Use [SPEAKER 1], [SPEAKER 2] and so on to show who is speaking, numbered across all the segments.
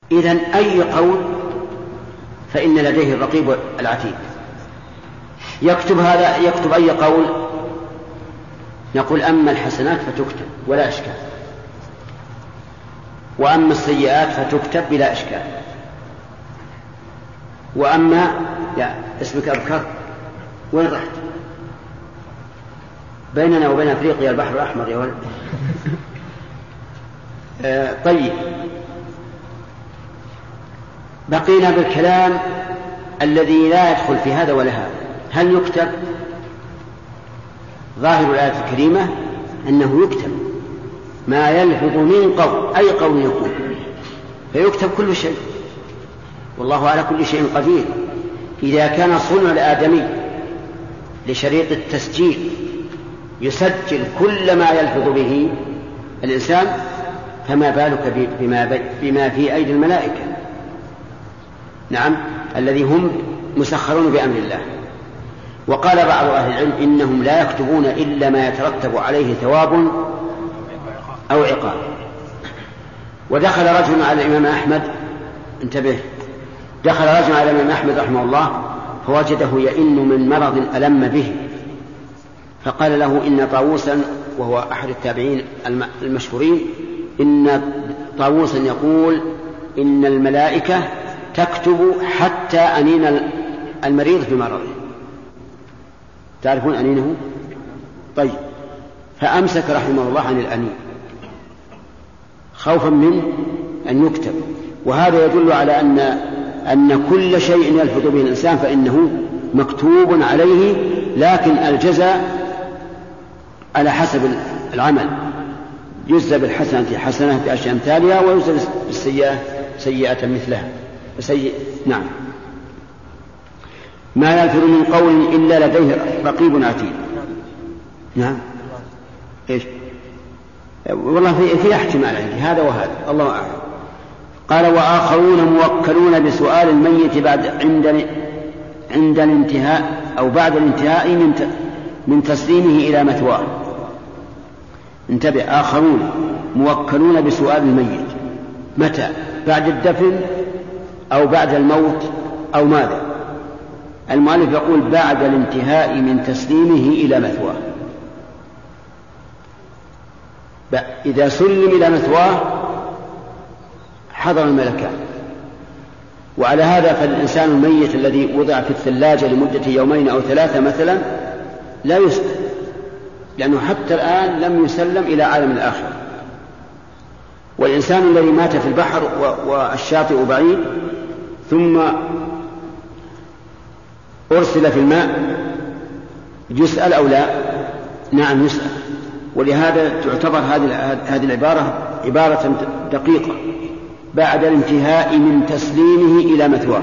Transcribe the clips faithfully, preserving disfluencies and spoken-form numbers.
[SPEAKER 1] إذن أي قول فإن لديه الرقيب العتيد. يكتب هذا يكتب أي قول، نقول أما الحسنات فتكتب ولا إشكال، وأما السيئات فتكتب بلا إشكال، وأما لا اسمك أبكر وين رحت؟ بيننا وبين أفريقيا البحر الأحمر يا ولد. آه طيب، بقينا بالكلام الذي لا يدخل في هذا ولا هذا. هل يكتب؟ ظاهر الآية الكريمة أنه يكتب ما يلفظ من قول، أي قول يكون، فيكتب كل شيء، والله على كل شيء قدير. إذا كان صنع الآدمي لشريط التسجيل يسجل كل ما يلفظ به الإنسان، فما بالك بما, بما في أيدي الملائكة، نعم، الذي هم مسخرون بأمر الله. وقال بعض أهل العلم إنهم لا يكتبون إلا ما يترتب عليه ثواب أو عقاب. ودخل رجل على الإمام أحمد، انتبه، دخل رجل على الإمام أحمد رحمه الله فوجده يئن من مرض ألم به، فقال له إن طاووسا، وهو أحد التابعين المشهورين، إن طاووسا يقول إن الملائكة تكتب حتى أنين المريض في مرضه. تعرفون أنينه؟ طيب، فأمسك رحمه الله عن الأنين خوفا من أن يكتب. وهذا يدل على أن أن كل شيء يلفظ به الإنسان فإنه مكتوب عليه، لكن الجزاء على حسب العمل، يجزى بالحسنة حسنة بعشر أمثالها، ويجزى بالسيئة سيئة مثلها. سيئ... نعم. ما يلفظ من قول إلا لديه رقيب عتيد. نعم. إيش؟ والله في, في احتمال عندي هذا وهذا، الله أعلم. قال وآخرون موكلون بسؤال الميت بعد عند عند الانتهاء أو بعد الانتهاء من من تسليمه إلى مثواه. انتبه، آخرون موكلون بسؤال الميت، متى؟ بعد الدفن أو بعد الموت أو ماذا؟ المؤلف يقول بعد الانتهاء من تسليمه إلى مثواه. إذا سلم إلى مثواه حضر الملكان. وعلى هذا فالإنسان الميت الذي وضع في الثلاجة لمدة يومين أو ثلاثة مثلا لا يسأل، لأنه حتى الآن لم يسلم إلى عالم الآخرة. والإنسان الذي مات في البحر والشاطئ بعيد ثم أرسل في الماء يسأل أو لا؟ نعم يسأل. ولهذا تعتبر هذه العبارة عبارة دقيقة، بعد الانتهاء من تسليمه إلى مثواه.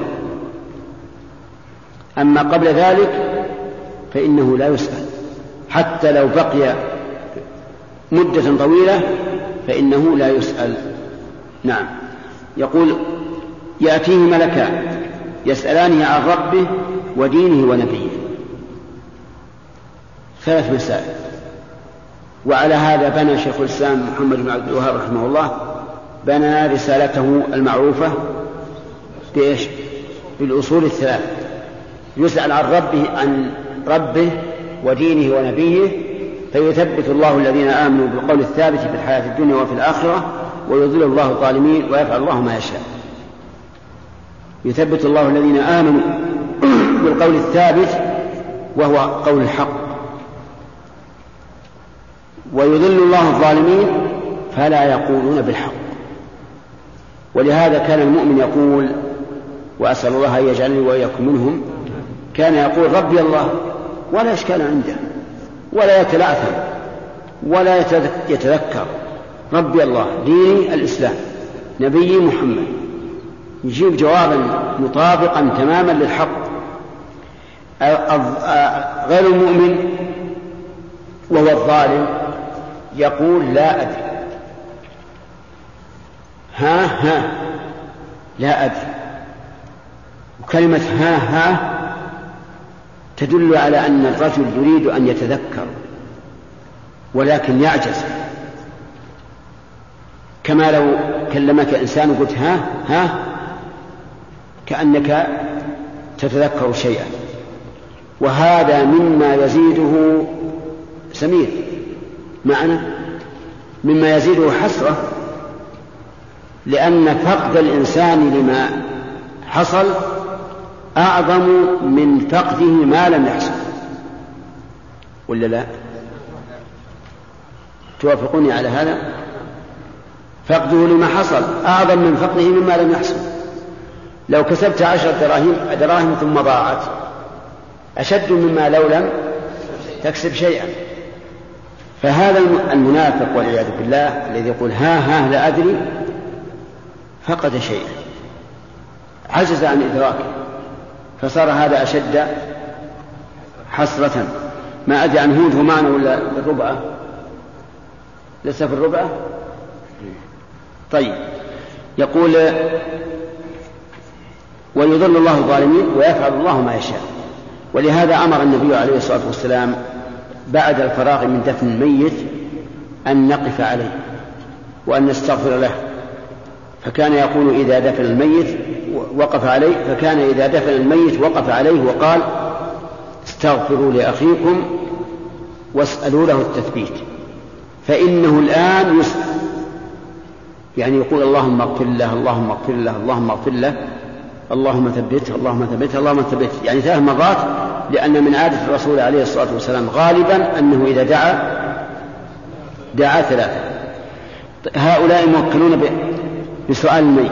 [SPEAKER 1] أما قبل ذلك فإنه لا يسأل، حتى لو بقي مدة طويلة فإنه لا يسأل. نعم. يقول يأتيه ملكان يسألانه عن ربه ودينه ونبيه. ثلاث مسائل. وعلى هذا بنى شيخ الإسلام محمد بن عبد الوهاب رحمه الله بنى رسالته المعروفة بإيش؟ بالأصول الثلاث. يسأل عن ربه عن ربه ودينه ونبيه، فيثبت الله الذين آمنوا بالقول الثابت في الحياة الدنيا وفي الآخرة، ويضل الله الظالمين ويفعل الله ما يشاء. يثبت الله الذين آمنوا بالقول الثابت وهو قول الحق، ويضل الله الظالمين فلا يقولون بالحق. ولهذا كان المؤمن يقول، وأسأل الله أن يجعلني وإياكم منهم، كان يقول ربي الله ولا إشكال عنده ولا يتلعثم ولا يتذكر، ربي الله، ديني الإسلام، نبي محمد، يجيب جوابا مطابقا تماما للحق. غير المؤمن وهو الظالم يقول لا أدري، ها ها لا أدري. وكلمة ها ها تدل على أن الرجل يريد أن يتذكر ولكن يعجز. كما لو كلمك إنسان وقلت ها ها كأنك تتذكر شيئا. وهذا مما يزيده سمير معنى مما يزيده حسرة، لأن فقد الإنسان لما حصل أعظم من فقده ما لم يحصل، ولا لا؟ توافقوني على هذا؟ فقده لما حصل أعظم من فقده مما لم يحصل. لو كسبت عشر دراهم دراهم ثم ضاعت أشد مما لو لم تكسب شيئا. فهذا المنافق والعياذ بالله الذي يقول ها ها لا أدري فقد شيئا، عجز عن إدراكه، فصار هذا أشد حسرة. ما أدري عن هود معنا ولا بالربعة، لسه في الربعة. طيب، يقول ويضل الله الظالمين ويفعل الله ما يشاء. ولهذا أمر النبي عليه الصلاة والسلام بعد الفراغ من دفن الميت أن نقف عليه وأن نستغفر له، فكان يقول إذا دفن الميت وقف عليه فكان إذا دفن الميت وقف عليه وقال استغفروا لأخيكم واسألوا له التثبيت فإنه الآن يسأل. يعني يقول اللهم اغفر له اللهم اغفر له اللهم اغفر له اللهم ثبته اللهم ثبته اللهم ثبته، يعني ثلاث مرات، لأن من عادة الرسول عليه الصلاة والسلام غالبا أنه إذا دعا دعا ثلاثة. هؤلاء موكلون بسؤال الميت.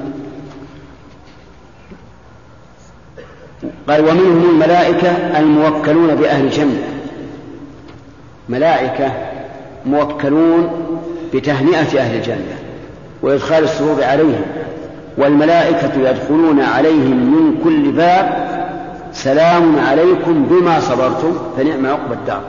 [SPEAKER 1] قال ومنهم الملائكة الموكلون بأهل الجنة، ملائكة موكلون بتهنئة أهل الجنة وإدخال السرور عليهم، والملائكة يدخلون عليهم من كل باب سلام عليكم بما صبرتم فنعم عقبى الدار.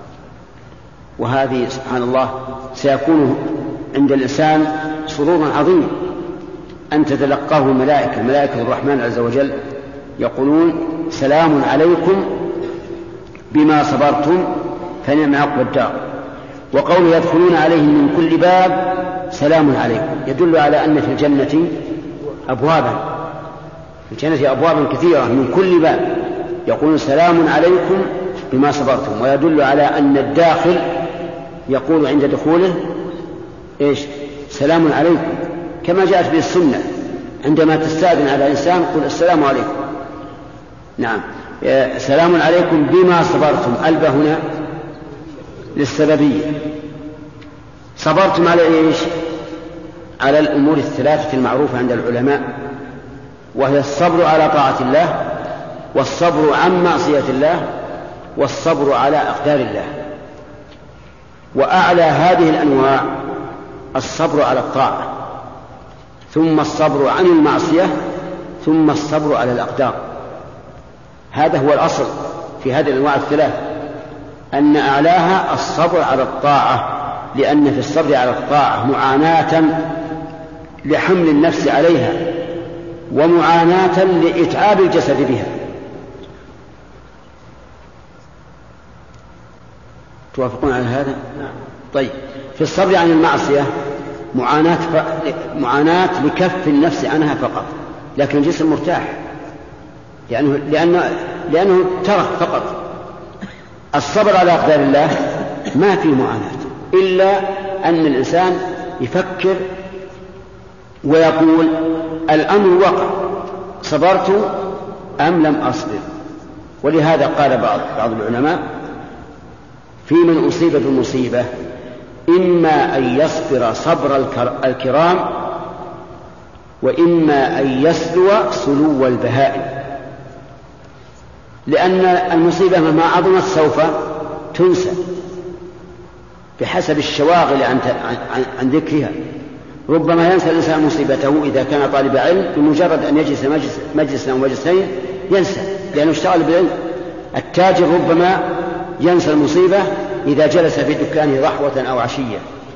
[SPEAKER 1] وهذه سبحان الله سيكون عند الإنسان سرور عظيم أن تتلقاه الملائكة، ملائكة الرحمن عز وجل يقولون سلام عليكم بما صبرتم فنعم عقبى الدار. وقوله يدخلون عليهم من كل باب سلام عليكم يدل على أن في الجنة أبوابا، في الجنة أبوابا كثيرة من كل باب يقولون سلام عليكم بما صبرتم، ويدل على أن الداخل يقول عند دخوله إيش؟ سلام عليكم، كما جاءت به السنة عندما تستأذن على إنسان قل السلام عليكم. نعم، سلام عليكم بما صبرتم، ألبى هنا للسببية. صبرتم على إيش؟ على الأمور الثلاثة المعروفة عند العلماء، وهي الصبر على طاعة الله، والصبر عن معصية الله، والصبر على أقدار الله. وأعلى هذه الأنواع الصبر على الطاعة، ثم الصبر عن المعصية، ثم الصبر على الأقدار. هذا هو الأصل في هذه الأنواع الثلاث، أن أعلاها الصبر على الطاعة، لأن في الصبر على الطاعة معاناة لحمل النفس عليها ومعاناة لإتعاب الجسد بها. توافقون على هذا؟ طيب، في الصبر عن المعصية معاناة, ف... معاناة لكف النفس عنها فقط، لكن الجسم مرتاح لأنه, لأنه... لأنه ترك فقط. الصبر على أقدار الله ما في معاناة، إلا أن الإنسان يفكر ويقول الأمر وقع، صبرت أم لم أصبر. ولهذا قال بعض, بعض العلماء في من أصيب بالمصيبة إما أن يصبر صبر الكرام، وإما أن يسلو سلو البهائم، لأن المصيبة مهما عظمت سوف تنسى بحسب الشواغل عن, عن, عن ذكرها. ربما ينسى الإنسان مصيبته إذا كان طالب علم بمجرد أن يجلس مجلس مجلسا ومجلسين ينسى لأنه اشتغل بالعلم. التاجر ربما ينسى المصيبة إذا جلس في دكانه ضحوة أو عشية،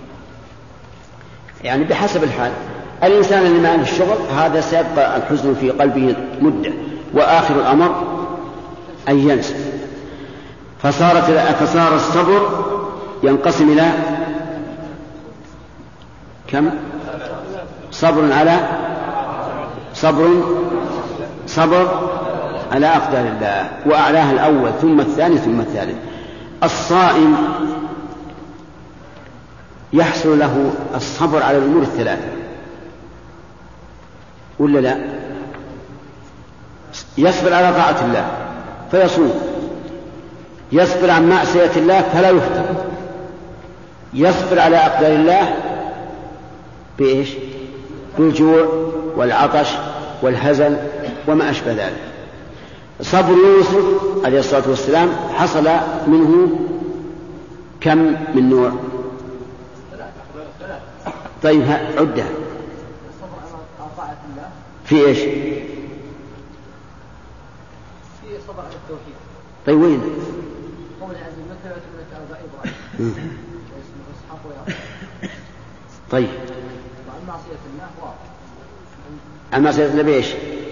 [SPEAKER 1] يعني بحسب الحال. الإنسان اللي ما عنده الشغل هذا سيبقى الحزن في قلبه مدة، وآخر الأمر أن ينسى. فصارت فصار الصبر ينقسم إلى كم؟ صبر على صبر صبر على أقدار الله، وأعلاها الأول ثم الثاني ثم الثالث. الصائم يحصل له الصبر على الأمور الثلاثة ولا لا؟ يصبر على طاعة الله فيصوم، يصبر عن معصية الله فلا يفطر، يصبر على أقدار الله بإيش؟ بالجوع والعطش والهزل وما أشبه ذلك. صبر يوسف عليه الصلاة والسلام حصل منه كم من نوع؟ طيب عدها في إيش؟
[SPEAKER 2] في صبر على التوحيد.
[SPEAKER 1] طيب وين؟
[SPEAKER 2] قول عز وجل مثل أربع إبراهيم واسمه إسحاق ويعقوب.
[SPEAKER 1] طيب
[SPEAKER 2] وعن معصية الله واضح.
[SPEAKER 1] عن معصية الله بإيش؟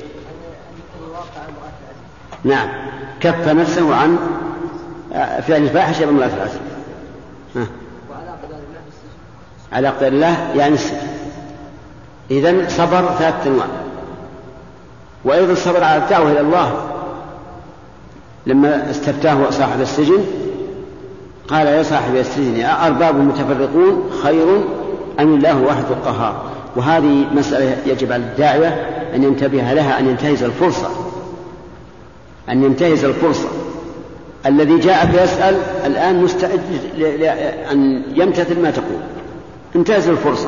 [SPEAKER 1] نعم، كف نفسه عن فعل الفاحشة بامرأة العزيز.
[SPEAKER 2] وعلى قدر الله بالسجن.
[SPEAKER 1] على قدر الله يعني السجن. إذن صبر ثلاثة أنواع. وأيضا صبر على الدعوة إلى الله، لما استفتاه صاحب السجن قال يا صاحب السجن أأرباب متفرقون خير أم الله الواحد القهار. وهذه مسألة يجب على الداعية أن ينتبه لها، أن ينتهز الفرصة أن ينتهز الفرصة. الذي جاء يسأل الآن مستعد أن يمتثل ما تقول. انتهز الفرصة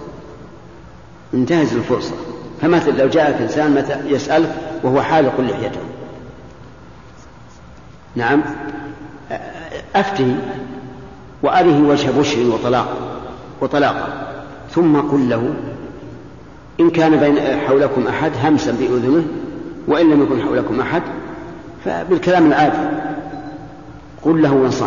[SPEAKER 1] انتهز الفرصة. فمثل لو جاءك إنسان يسألك وهو حالق لحيته، نعم، أفته وأره وجه بشر وطلاق وطلاق ثم قل له إن كان بين حولكم أحد همسا بأذنه وإن لم يكن حولكم أحد فبالكلام العادي قل له وانصح،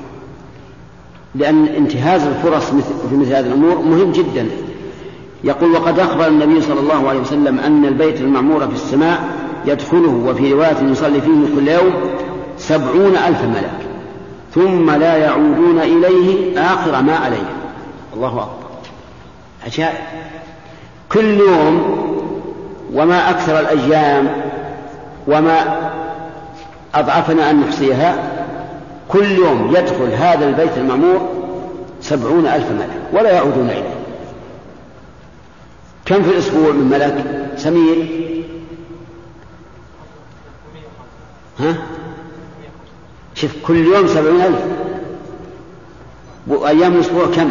[SPEAKER 1] لأن انتهاز الفرص في مثل هذه الأمور مهم جدا. يقول وقد أخبر النبي صلى الله عليه وسلم أن البيت المعمور في السماء يدخله وفي رواية يصلي فيه كل يوم سبعون ألف ملك ثم لا يعودون إليه آخر ما عليه. الله أكبر، عجائب. كل يوم وما أكثر الأيام وما أضعفنا أن نحصيها، كل يوم يدخل هذا البيت المعمور سبعون ألف ملك ولا يعودون إليه. كم في الأسبوع من ملك سمير؟ ها؟ شوف كل يوم سبعون ألف، وأيام الأسبوع كم؟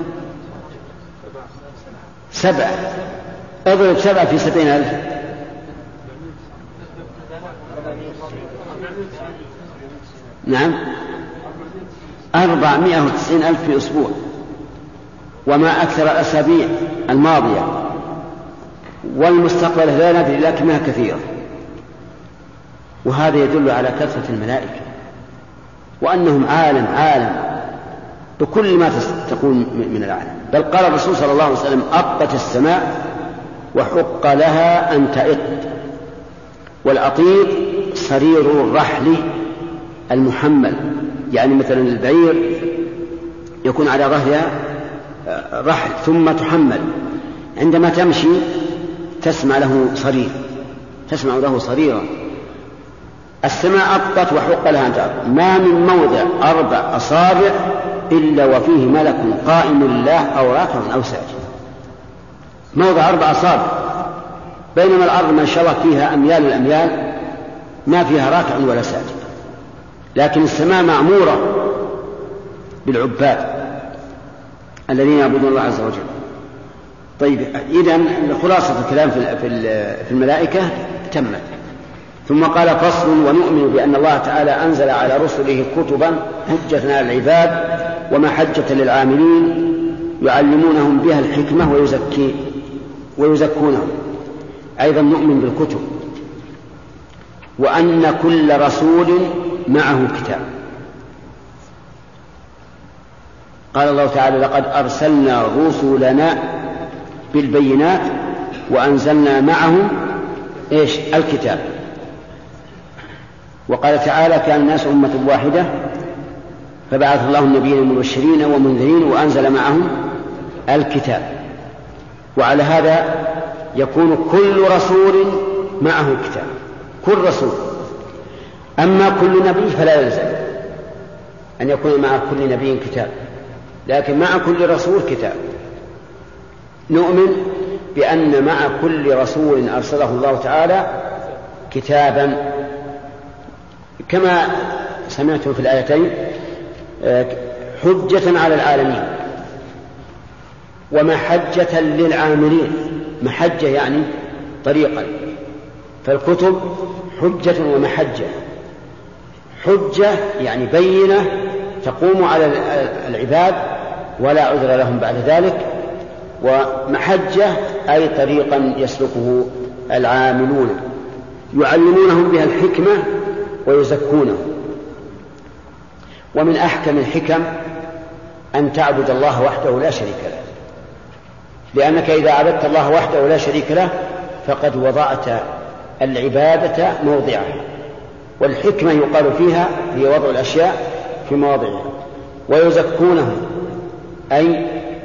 [SPEAKER 1] سبعة. اضرب سبعة في سبعين ألف، نعم أربعمائة وتسعين ألف في أسبوع، وما أكثر الأسابيع الماضية والمستقبلة لا ندري لكنها كثيرة. وهذا يدل على كثرة الملائكة وأنهم عالم عالم بكل ما تقول من العالم. بل قال الرسول صلى الله عليه وسلم أطت السماء وحق لها أن تئط. والأطيط صرير الرحل المحمل، يعني مثلا البعير يكون على ظهرها رحل ثم تحمل، عندما تمشي تسمع له صرير تسمع له صريرا. السماء أطت وحق لها أن تأط. ما من موضع أربع أصابع إلا وفيه ملك قائم لله أو راكع أو ساجد. موضع أربع أصابع، بينما الأرض ما شاء الله فيها أميال الأميال ما فيها راكع ولا ساجد. لكن السماء معمورة بالعباد الذين يعبدون الله عز وجل. طيب إذن خلاصة الكلام في الملائكة تمت. ثم قال فصل ونؤمن بأن الله تعالى أنزل على رسله كتبا حجة على العباد ومحجة للعاملين يعلمونهم بها الحكمة ويزكي ويزكونهم. أيضا نؤمن بالكتب، وأن كل رسول معه كتاب. قال الله تعالى لقد أرسلنا رسلنا بالبينات وأنزلنا معهم إيش؟ الكتاب. وقال تعالى كان الناس أمة واحدة فبعث الله النبيين مبشرين ومنذرين وأنزل معهم الكتاب. وعلى هذا يكون كل رسول معه كتاب، كل رسول. أما كل نبي فلا يلزم أن يكون مع كل نبي كتاب، لكن مع كل رسول كتاب. نؤمن بأن مع كل رسول أرسله الله تعالى كتابا، كما سمعتم في الآيتين حجة على العالمين ومحجة للعاملين. محجة يعني طريقا، فالكتب حجة ومحجة. حجة يعني بينة تقوم على العباد ولا عذر لهم بعد ذلك، ومحجة أي طريقا يسلكه العاملون يعلمونهم بها الحكمة ويزكونه. ومن أحكم الحكم أن تعبد الله وحده لا شريك له، لأنك إذا عبدت الله وحده لا شريك له فقد وضعت العبادة موضعها، والحكمة يقال فيها هي وضع الأشياء في مواضعها. ويزكونه أي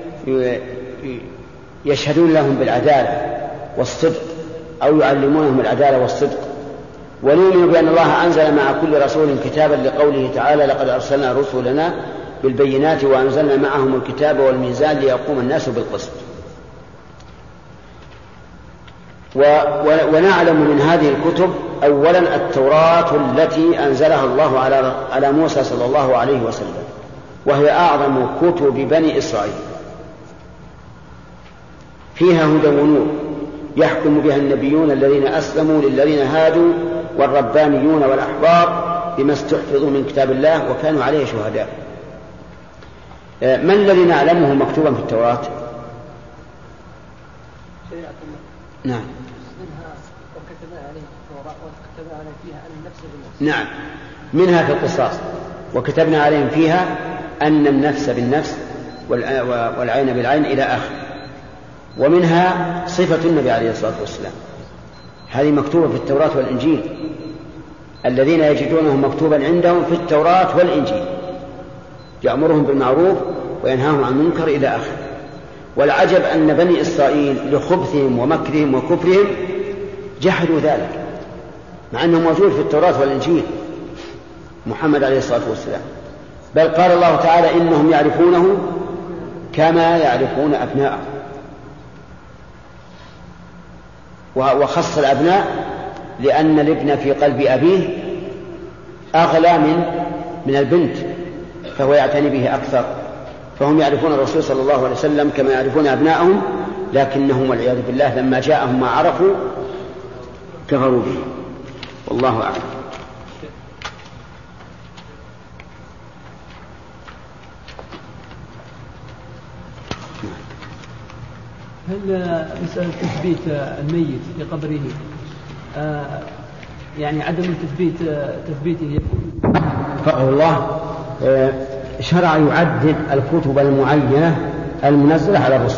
[SPEAKER 1] يشهدون لهم بالعدالة والصدق، أو يعلمونهم العدالة والصدق. ونؤمن بأن الله أنزل مع كل رسول كتابا لقوله تعالى لقد أرسلنا رسلنا بالبينات وأنزلنا معهم الكتاب والميزان ليقوم الناس بالقسط. ونعلم من هذه الكتب أولا التوراة التي أنزلها الله على موسى صلى الله عليه وسلم، وهي أعظم كتب بني إسرائيل، فيها هدى ونور يحكم بها النبيون الذين أسلموا للذين هادوا والربانيون والأحبار بما استحفظوا من كتاب الله وكانوا عليه شهداء. ما الذي نعلمه مكتوبا في التوراة؟ نعم نعم منها في القصاص، وكتبنا عليهم فيها أن النفس بالنفس والعين بالعين إلى آخر. ومنها صفة النبي عليه الصلاة والسلام، هذه مكتوبة في التوراة والإنجيل، الذين يجدونه مكتوبا عندهم في التوراة والإنجيل يأمرهم بالمعروف وينهاهم عن المنكر إلى آخر. والعجب أن بني إسرائيل لخبثهم ومكرهم وكفرهم جحدوا ذلك، مع أنه موجود في التوراة والإنجيل محمد عليه الصلاة والسلام. بل قال الله تعالى إنهم يعرفونه كما يعرفون أبناءهم، وخص الأبناء لأن الابن في قلب أبيه أغلى من من البنت، فهو يعتني به أكثر. فهم يعرفون الرسول صلى الله عليه وسلم كما يعرفون أبناءهم، لكنهم والعياذ بالله لما جاءهم ما عرفوا كفروا به. والله أعلم.
[SPEAKER 3] هل مسألة تثبيت الميت في قبره آه يعني عدم التثبيت تثبيته يكون
[SPEAKER 1] فقه الله آه شرع يعدد الكتب المعينة المنزلة على الرسل.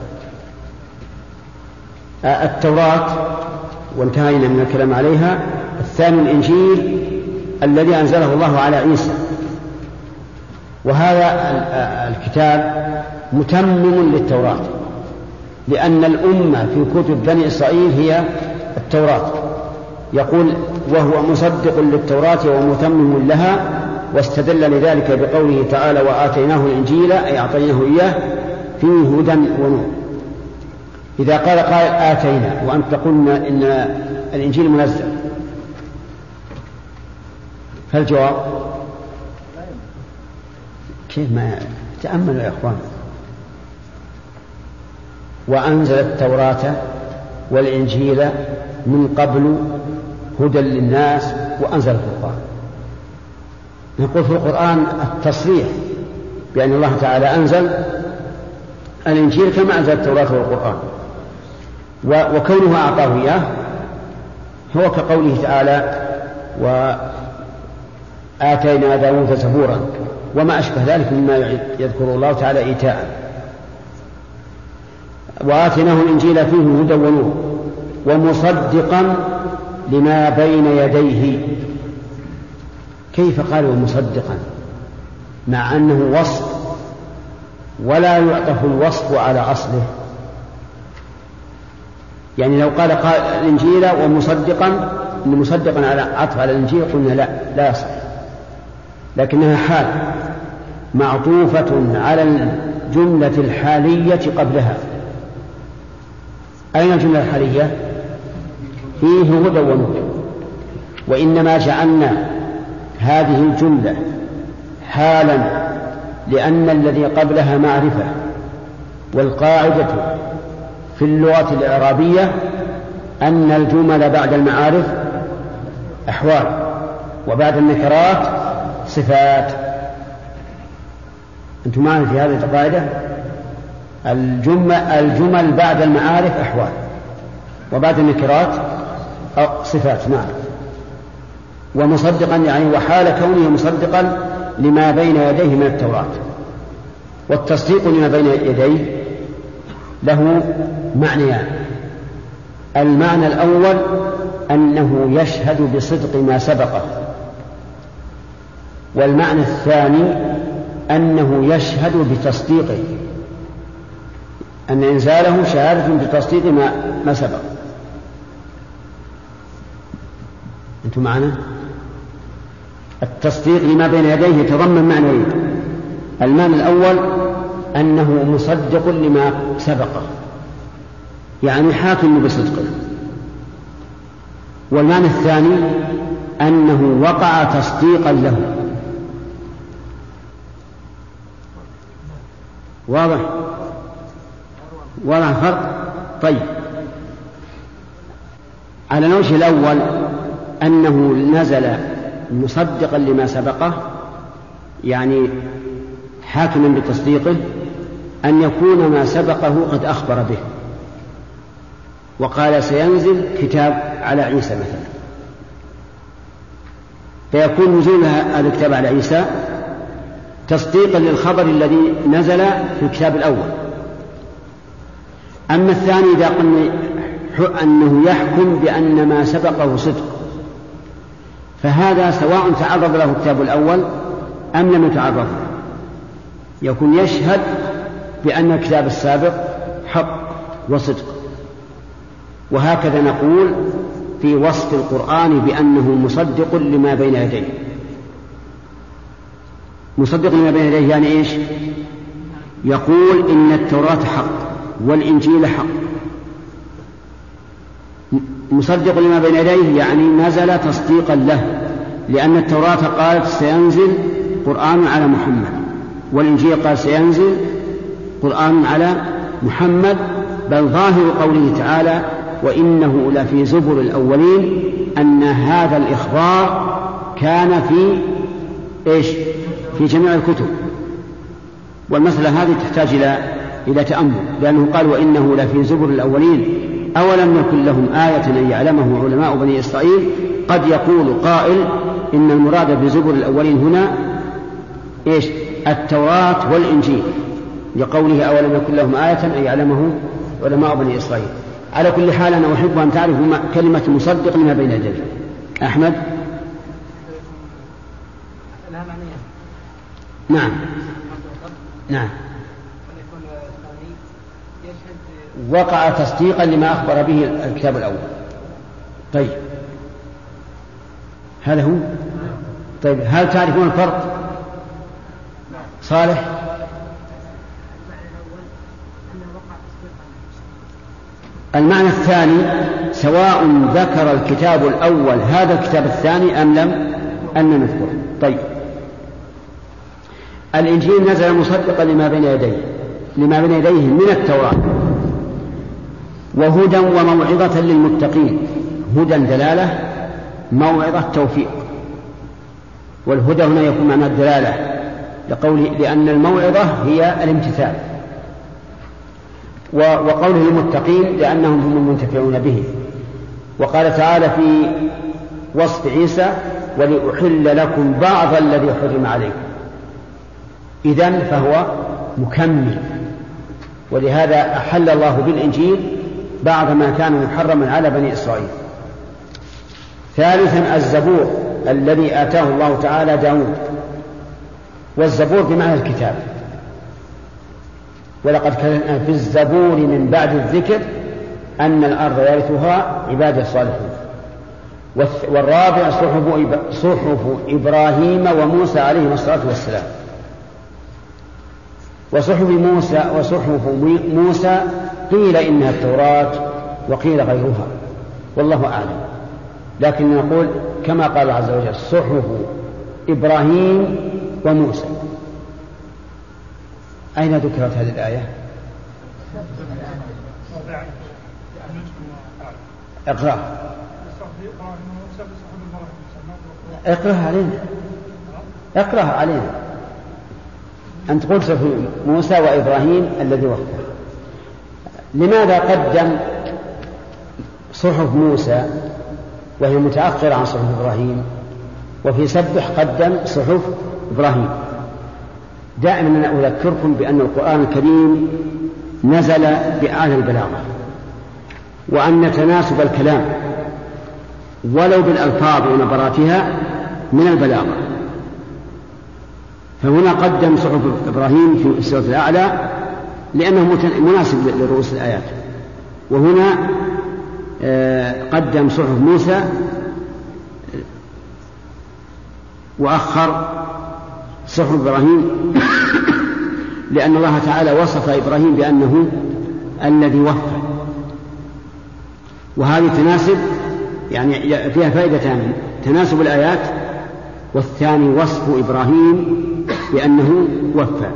[SPEAKER 1] آه التوراة وانتهينا من الكلام عليها. الثاني الإنجيل الذي أنزله الله على عيسى، وهذا الكتاب متمم للتوراة، لأن الأمة في كتب بني إسرائيل هي التوراة. يقول وهو مصدق للتوراة ومتمم لها، واستدل لذلك بقوله تعالى وآتيناه الإنجيل أي أعطيناه إياه فيه هدى ونور. إذا قال قائل آتينا وأنت قلنا إن الإنجيل منزل، فالجواب كيف؟ ما تأملوا يا أخوان. وأنزل التوراة والإنجيل من قبل هدى للناس وأنزل القرآن. نقول في القرآن التصريح بأن الله تعالى أنزل الإنجيل كما أنزل التوراة والقرآن، وكونه أعطاه إياه هو كقوله تعالى وآتينا داود زبورا وما أشبه ذلك مما يذكر الله تعالى إيتاء. وآتيناه الإنجيل فيه هدى ونور ومصدقا لما بين يديه. كيف قال ومصدقا مع أنه وصف ولا يعطف الوصف على أصله؟ يعني لو قال الإنجيل ومصدقا مصدقا على عطف على الإنجيل قلنا لا لا يصح، لكنها حال معطوفة على الجملة الحالية قبلها. أين الجملة الحالية؟ فيه هدى ونور. وإنما جعلنا هذه الجملة حالا لأن الذي قبلها معرفة، والقاعدة في اللغة الإعرابية أن الجمل بعد المعارف أحوال وبعد النكرات صفات. أنتم معنا في هذه القاعدة؟ الجمل, الجمل بعد المعارف أحوال وبعد النكرات صفات. نعم. ومصدقا يعني وحال كونه مصدقا لما بين يديه من التوراة. والتصديق لما بين يديه له معنيان. المعنى الأول أنه يشهد بصدق ما سبقه، والمعنى الثاني أنه يشهد بتصديقه، أن إنزاله شهادة بتصديق ما, ما سبق. أنتم معنا؟ التصديق لما بين يديه يتضمن معنيين. المعنى الأول أنه مصدق لما سبقه، يعني حاكم بصدقه. والمعنى الثاني أنه وقع تصديقا له. واضح؟ واضح الفرق؟ طيب، على الوجه الأول أنه نزل مصدقا لما سبقه، يعني حاكما بتصديقه، أن يكون ما سبقه قد أخبر به وقال سينزل كتاب على عيسى مثلا، فيكون نزول هذا الكتاب على عيسى تصديقا للخبر الذي نزل في الكتاب الأول. أما الثاني إذا قلنا أنه يحكم بأن ما سبقه صدق، فهذا سواء تعرض له الكتاب الأول أم لم يتعرض، يكون يشهد بأن الكتاب السابق حق وصدق. وهكذا نقول في وصف القرآن بأنه مصدق لما بين يديه. مصدق لما بين يديه يعني إيش؟ يقول إن التوراة حق والإنجيل حق. مصدق لما بين يديه يعني نزل تصديقا له، لأن التوراة قالت سينزل قرآن على محمد، والإنجيل قال سينزل قرآن على محمد، بل ظاهر قوله تعالى وإنه لفي زبر الأولين أن هذا الإخبار كان في إيش؟ في جميع الكتب. والمسألة هذه تحتاج إلى إلى تأمل، لأنه قال وإنه لفي زبر الأولين، أولم يكن لهم آية أن يعلمه علماء بني إسرائيل. قد يقول قائل إن المراد بزبر الأولين هنا إيش؟ التوراة والإنجيل، لقوله أولم يكن لهم آية أن يعلمه علماء بني إسرائيل. على كل حال أنا أحب أن تعرفوا كلمة مصدق لما بين يديه. أحمد؟ نعم نعم وقع تصديقا لما أخبر به الكتاب الأول. طيب هذا هو. طيب هل تعرفون الفرق؟ صالح؟ المعنى الثاني سواء ذكر الكتاب الأول هذا الكتاب الثاني أم لم أن نذكره. طيب الإنجيل نزل مصدقا لما بين يديه لما بين يديه من التوراة، وهدى وموعظة للمتقين. هدى دلالة، موعظة توفيق. والهدى هنا يكون معنى الدلالة لقوله لأن الموعظة هي الامتثال، وقوله للمتقين لأنهم هم المنتفعون به. وقال تعالى في وصف عيسى ولأحل لكم بعض الذي حرم عليكم. إذن فهو مكمل، ولهذا أحل الله بالإنجيل بعض ما كان محرما على بني إسرائيل. ثالثا الزبور الذي آتاه الله تعالى داود، والزبور بمعنى الكتاب. ولقد كان في الزبور من بعد الذكر أن الأرض يرثها عباد الصالحون. والرابع صحف إبراهيم وموسى عليهما الصلاة والسلام. وصحف موسى وصحف موسى قيل إنها التوراة وقيل غيرها، والله أعلم، لكن نقول كما قال عز وجل صحف إبراهيم وموسى. أين ذكرت هذه الآية؟ اقرأ اقرأها علينا اقرأها علينا. أنت قلت في موسى وإبراهيم الذي وفى. لماذا قدم صحف موسى وهي متأخرة عن صحف إبراهيم، وفي سبح قدم صحف إبراهيم؟ دائما أذكركم بأن القرآن الكريم نزل بأعلى البلاغة، وأن تناسب الكلام ولو بالألفاظ ونبراتها من البلاغة. فهنا قدم صحف إبراهيم في السورة الأعلى لأنه مناسب لرؤوس الآيات، وهنا قدم صحف موسى وأخر صحف إبراهيم لأن الله تعالى وصف إبراهيم بأنه الذي وفى. وهذه تناسب يعني فيها فائدتان: تناسب الآيات، والثاني وصف إبراهيم بأنه وفى.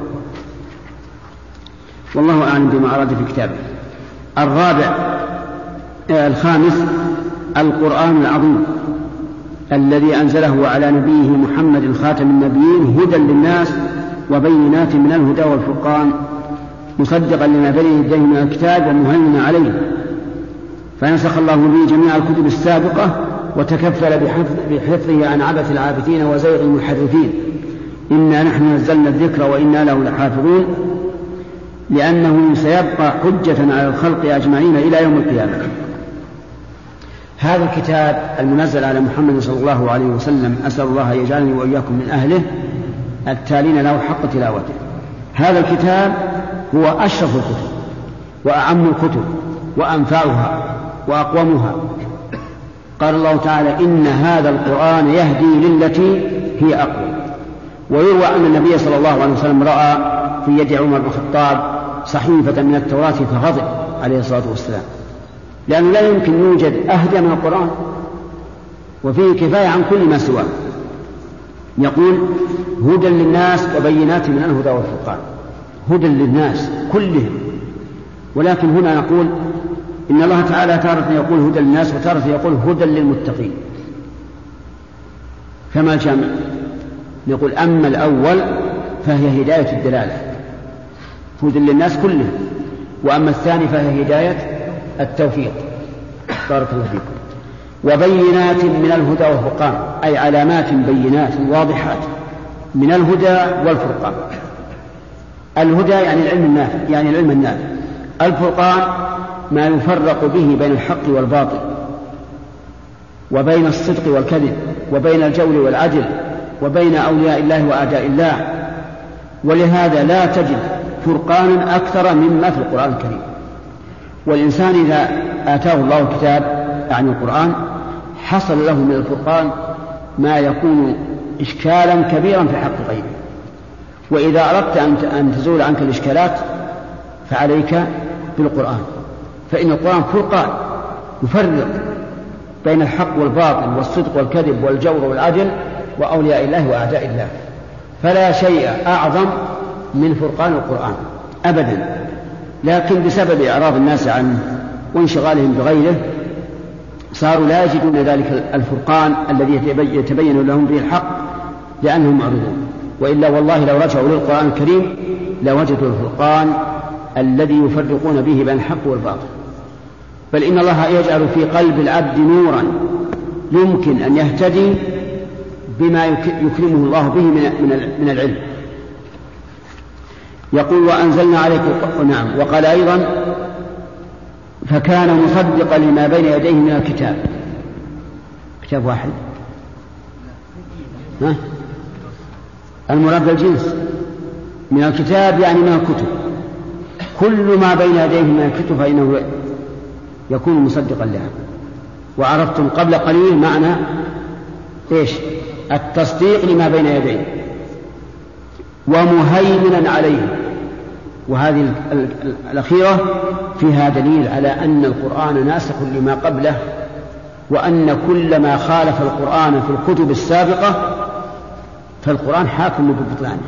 [SPEAKER 1] والله أعلم بما أراد في كتابه. الرابع الخامس القرآن العظيم الذي أنزله على نبيه محمد خاتم النبيين هدى للناس وبينات من الهدى والفرقان مصدقا لما بين يديه من الكتاب ومهيمنا عليه، فنسخ الله به جميع الكتب السابقة وتكفل بحفظه عن عبث العابثين وزيغ المحرفين. إنا نحن نزلنا الذكر وإنا له لحافظون، لأنه سيبقى حجة على الخلق أجمعين إلى يوم القيامة. هذا الكتاب المنزل على محمد صلى الله عليه وسلم أسأل الله أن يجعلني وإياكم من أهله التالين له حق تلاوته. هذا الكتاب هو أشرف الكتب وأعم الكتب وأنفعها وأقومها. قال الله تعالى: إن هذا القرآن يهدي للتي هي أقوم. ويروى أن النبي صلى الله عليه وسلم رأى في يد عمر بن الخطاب صحيفة من التوراة فغضب عليه الصلاة والسلام، لأنه لا يمكن يوجد أهدى من القرآن وفيه كفاية عن كل ما سواه. يقول: هدى للناس وبينات من الهدى والفرقان. هدى للناس كلهم، ولكن هنا نقول إن الله تعالى تارة يقول هدى للناس وتارة يقول هدى للمتقين، فما الجمع؟ نقول أما الأول فهي هداية الدلالة هدى للناس كلهم، وأما الثاني فهي هداية التوفيق. بارك الله فيكم. وبينات من الهدى والفرقان، أي علامات بينات واضحات من الهدى والفرقان. الهدى يعني العلم النافع، يعني العلم النافع. الفرقان ما يفرق به بين الحق والباطل، وبين الصدق والكذب، وبين الجور والعدل، وبين أولياء الله وأعداء الله. ولهذا لا تجد فرقانا أكثر مما في القرآن الكريم. والإنسان إذا آتاه الله الكتاب يعني القرآن حصل له من الفرقان ما يكون إشكالا كبيرا في حق غيره. وإذا أردت أن تزول عنك الإشكالات فعليك بالقرآن، فإن القرآن فرقان يفرق بين الحق والباطل والصدق والكذب والجور والعدل وأولياء الله وأعداء الله. فلا شيء أعظم من فرقان القرآن أبدا، لكن بسبب إعراض الناس عنه وانشغالهم بغيره صاروا لا يجدون ذلك الفرقان الذي يتبين لهم به الحق لأنهم معرضون. وإلا والله لو رجعوا للقرآن الكريم لوجدوا الفرقان الذي يفرقون به بين الحق والباطل. بل إن الله يجعل في قلب العبد نورا يمكن أن يهتدي بما يكرمه الله به من العلم. يقول: وأنزلنا عليك. نعم. وقال أيضا: فكان مصدقا لما بين يديه من الكتاب. كتاب واحد؟ ها؟ المراد بالجنس من الكتاب يعني من الكتب، كل ما بين يديه من الكتب فإنه يكون مصدقا لها. وعرفتم قبل قليل معنى إيش؟ التصديق لما بين يديه ومهيمنا عليه. وهذه الأخيرة فيها دليل على أن القرآن ناسخ لما قبله، وأن كل ما خالف القرآن في الكتب السابقة فالقرآن حاكم ببطلانه.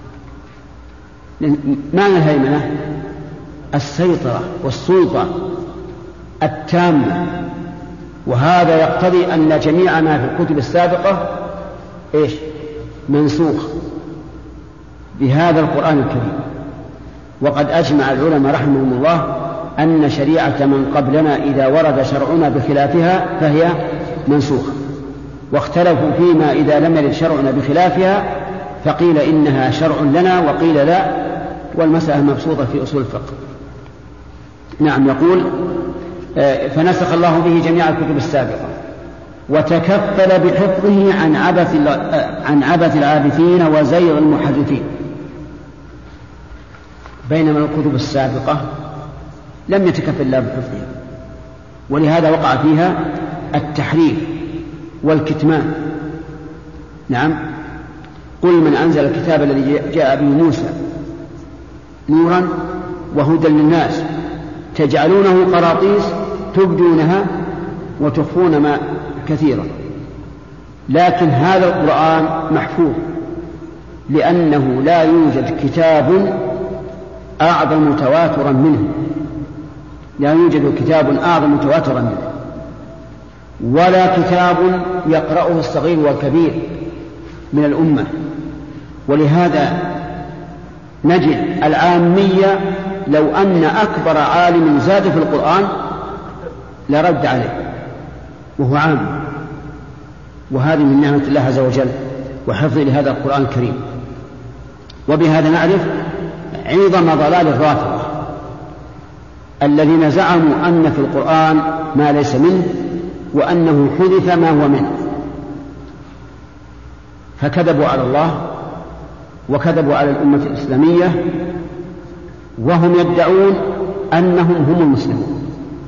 [SPEAKER 1] معنى الهيمنة السيطرة والسلطة التامة، وهذا يقتضي أن جميع ما في الكتب السابقة إيش؟ منسوخ بهذا القرآن الكريم. وقد أجمع العلماء رحمهم الله أن شريعة من قبلنا إذا ورد شرعنا بخلافها فهي منسوخة، واختلفوا فيما إذا لم يرد شرعنا بخلافها فقيل إنها شرع لنا وقيل لا، والمسألة مبسوطة في أصول الفقه. نعم، يقول فنسخ الله به جميع الكتب السابقة وتكفل بحفظه عن عبث عن عبث العابثين وزيغ المحرفين. بينما الكتب السابقة لم يتكفل الله بحفظها، ولهذا وقع فيها التحريف والكتمان. نعم، قل من أنزل الكتاب الذي جاء به موسى نورا وهدى للناس تجعلونه قراطيس تبدونها وتخفون ما كثيرا. لكن هذا القرآن محفوظ، لأنه لا يوجد كتاب أعظم تواترا منه، لا يوجد كتاب أعظم تواترا منه، ولا كتاب يقرأه الصغير والكبير من الأمة. ولهذا نجد العامية لو أن أكبر عالم زاد في القرآن لرد عليه وهو عام، وهذه من نعمة الله عز وجل وحفظ لهذا القرآن الكريم. وبهذا نعرف عظم ضلال الرافضة الذين زعموا أن في القرآن ما ليس منه وأنه حذف ما هو منه، فكذبوا على الله وكذبوا على الأمة الإسلامية، وهم يدعون أنهم هم المسلمون.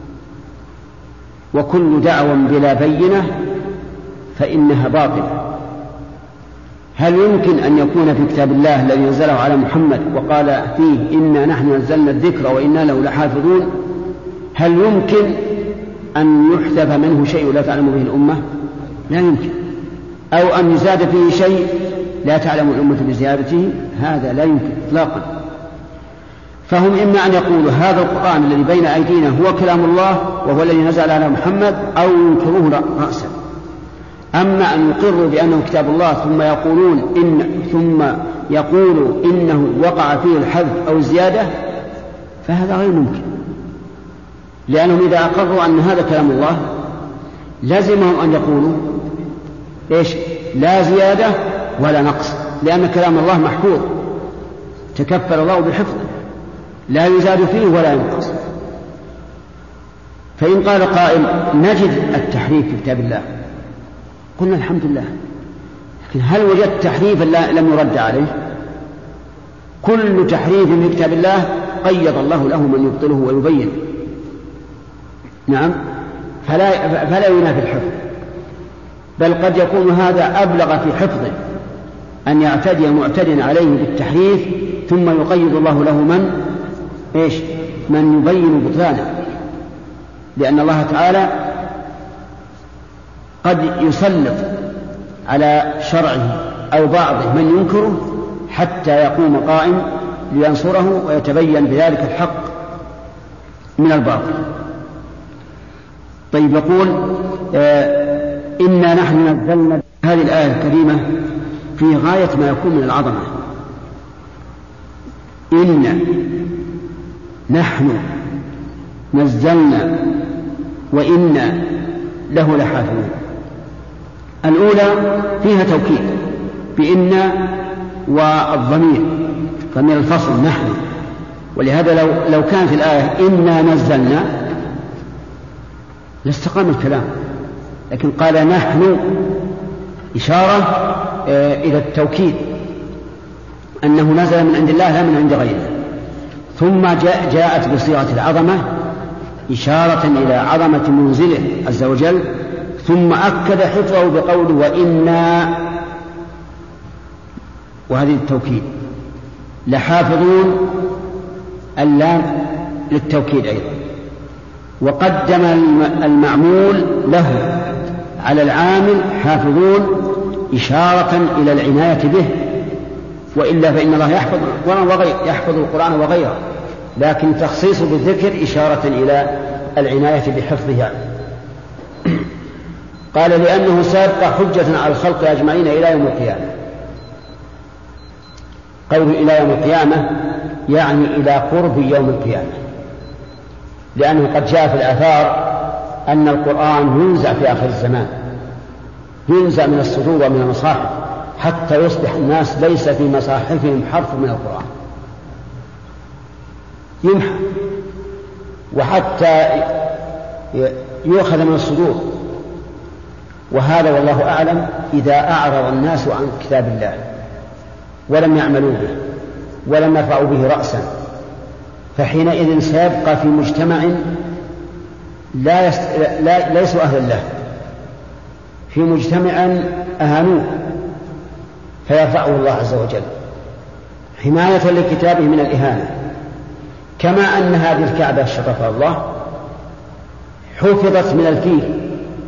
[SPEAKER 1] وكل دعوى بلا بينة فإنها باطلة. هل يمكن أن يكون في كتاب الله الذي نزله على محمد وقال فيه إنا نحن نزلنا الذكر وإنا له لحافظون، هل يمكن أن يحذف منه شيء لا تعلم به الأمة؟ لا يمكن. أو أن يزاد فيه شيء لا تعلم الأمة بزيادته؟ هذا لا يمكن إطلاقا. فهم إما أن يقولوا هذا القرآن الذي بين أيدينا هو كلام الله وهو الذي نزل على محمد، أو ينكروه رأسا. أما أن يقروا بأنه كتاب الله ثم يقولون إن ثم يقولوا إنه وقع فيه الحذف أو الزيادة، فهذا غير ممكن، لأنهم إذا أقروا أن هذا كلام الله لازمهم أن يقولوا إيش؟ لا زيادة ولا نقص، لأن كلام الله محفوظ تكفل الله بحفظه لا يزاد فيه ولا ينقص. فإن قال قائل نجد التحريف في كتاب الله، قلنا الحمد لله، لكن هل وجدت تحريفا لم يرد عليه؟ كل تحريف في كتاب الله قيض الله له من يبطله ويبين. نعم، فلا, فلا ينافي الحفظ، بل قد يكون هذا أبلغ في حفظه أن يعتدي معتد عليه بالتحريف ثم يقيض الله له من إيش؟ من يبين بطلانه، لأن الله تعالى قد يسلط على شرعه أو بعضه من ينكره حتى يقوم قائم لينصره ويتبين بذلك الحق من الباطل. طيب، يقول آه إنا نحن نزلنا. هذه الآية الكريمة في غاية ما يكون من العظمة. إنا نحن نزلنا وإنا له لحافظون. الأولى فيها توكيد بإن والضمير ضمير الفصل نحن، ولهذا لو, لو كان في الآية إنا نزلنا لاستقام الكلام، لكن قال نحن إشارة إلى التوكيد أنه نزل من عند الله لا من عند غيره. ثم جاء جاءت بصيغة العظمة إشارة إلى عظمة منزله عز وجل، ثم أكد حفظه بقوله وإنا، وهذه التوكيد، لحافظون اللام للتوكيد أيضا، وقدم المعمول له على العامل حافظون إشارة إلى العناية به، وإلا فإن الله يحفظ القرآن وغيره، يحفظ القرآن وغيره، لكن تخصيصه بالذكر إشارة إلى العناية بحفظها. قال لأنه سابق حجة على الخلق أجمعين إلى يوم القيامة. قول إلى يوم القيامة يعني إلى قرب يوم القيامة، لأنه قد جاء في الآثار أن القرآن ينزع في آخر الزمان، ينزع من الصدور ومن المصاحف حتى يصبح الناس ليس في مصاحفهم حرف من القرآن، يمحى، وحتى يؤخذ من الصدور. وهذا والله أعلم إذا أعرض الناس عن كتاب الله ولم يعملوا به ولم يرفعوا به رأسا، فحينئذ سيبقى في مجتمع لا, يست... لا ليسوا أهل الله، في مجتمع أهانوه فيرفعه الله عز وجل حماية لكتابه من الإهانة. كما أن هذه الكعبة شرفها الله حفظت من الفيل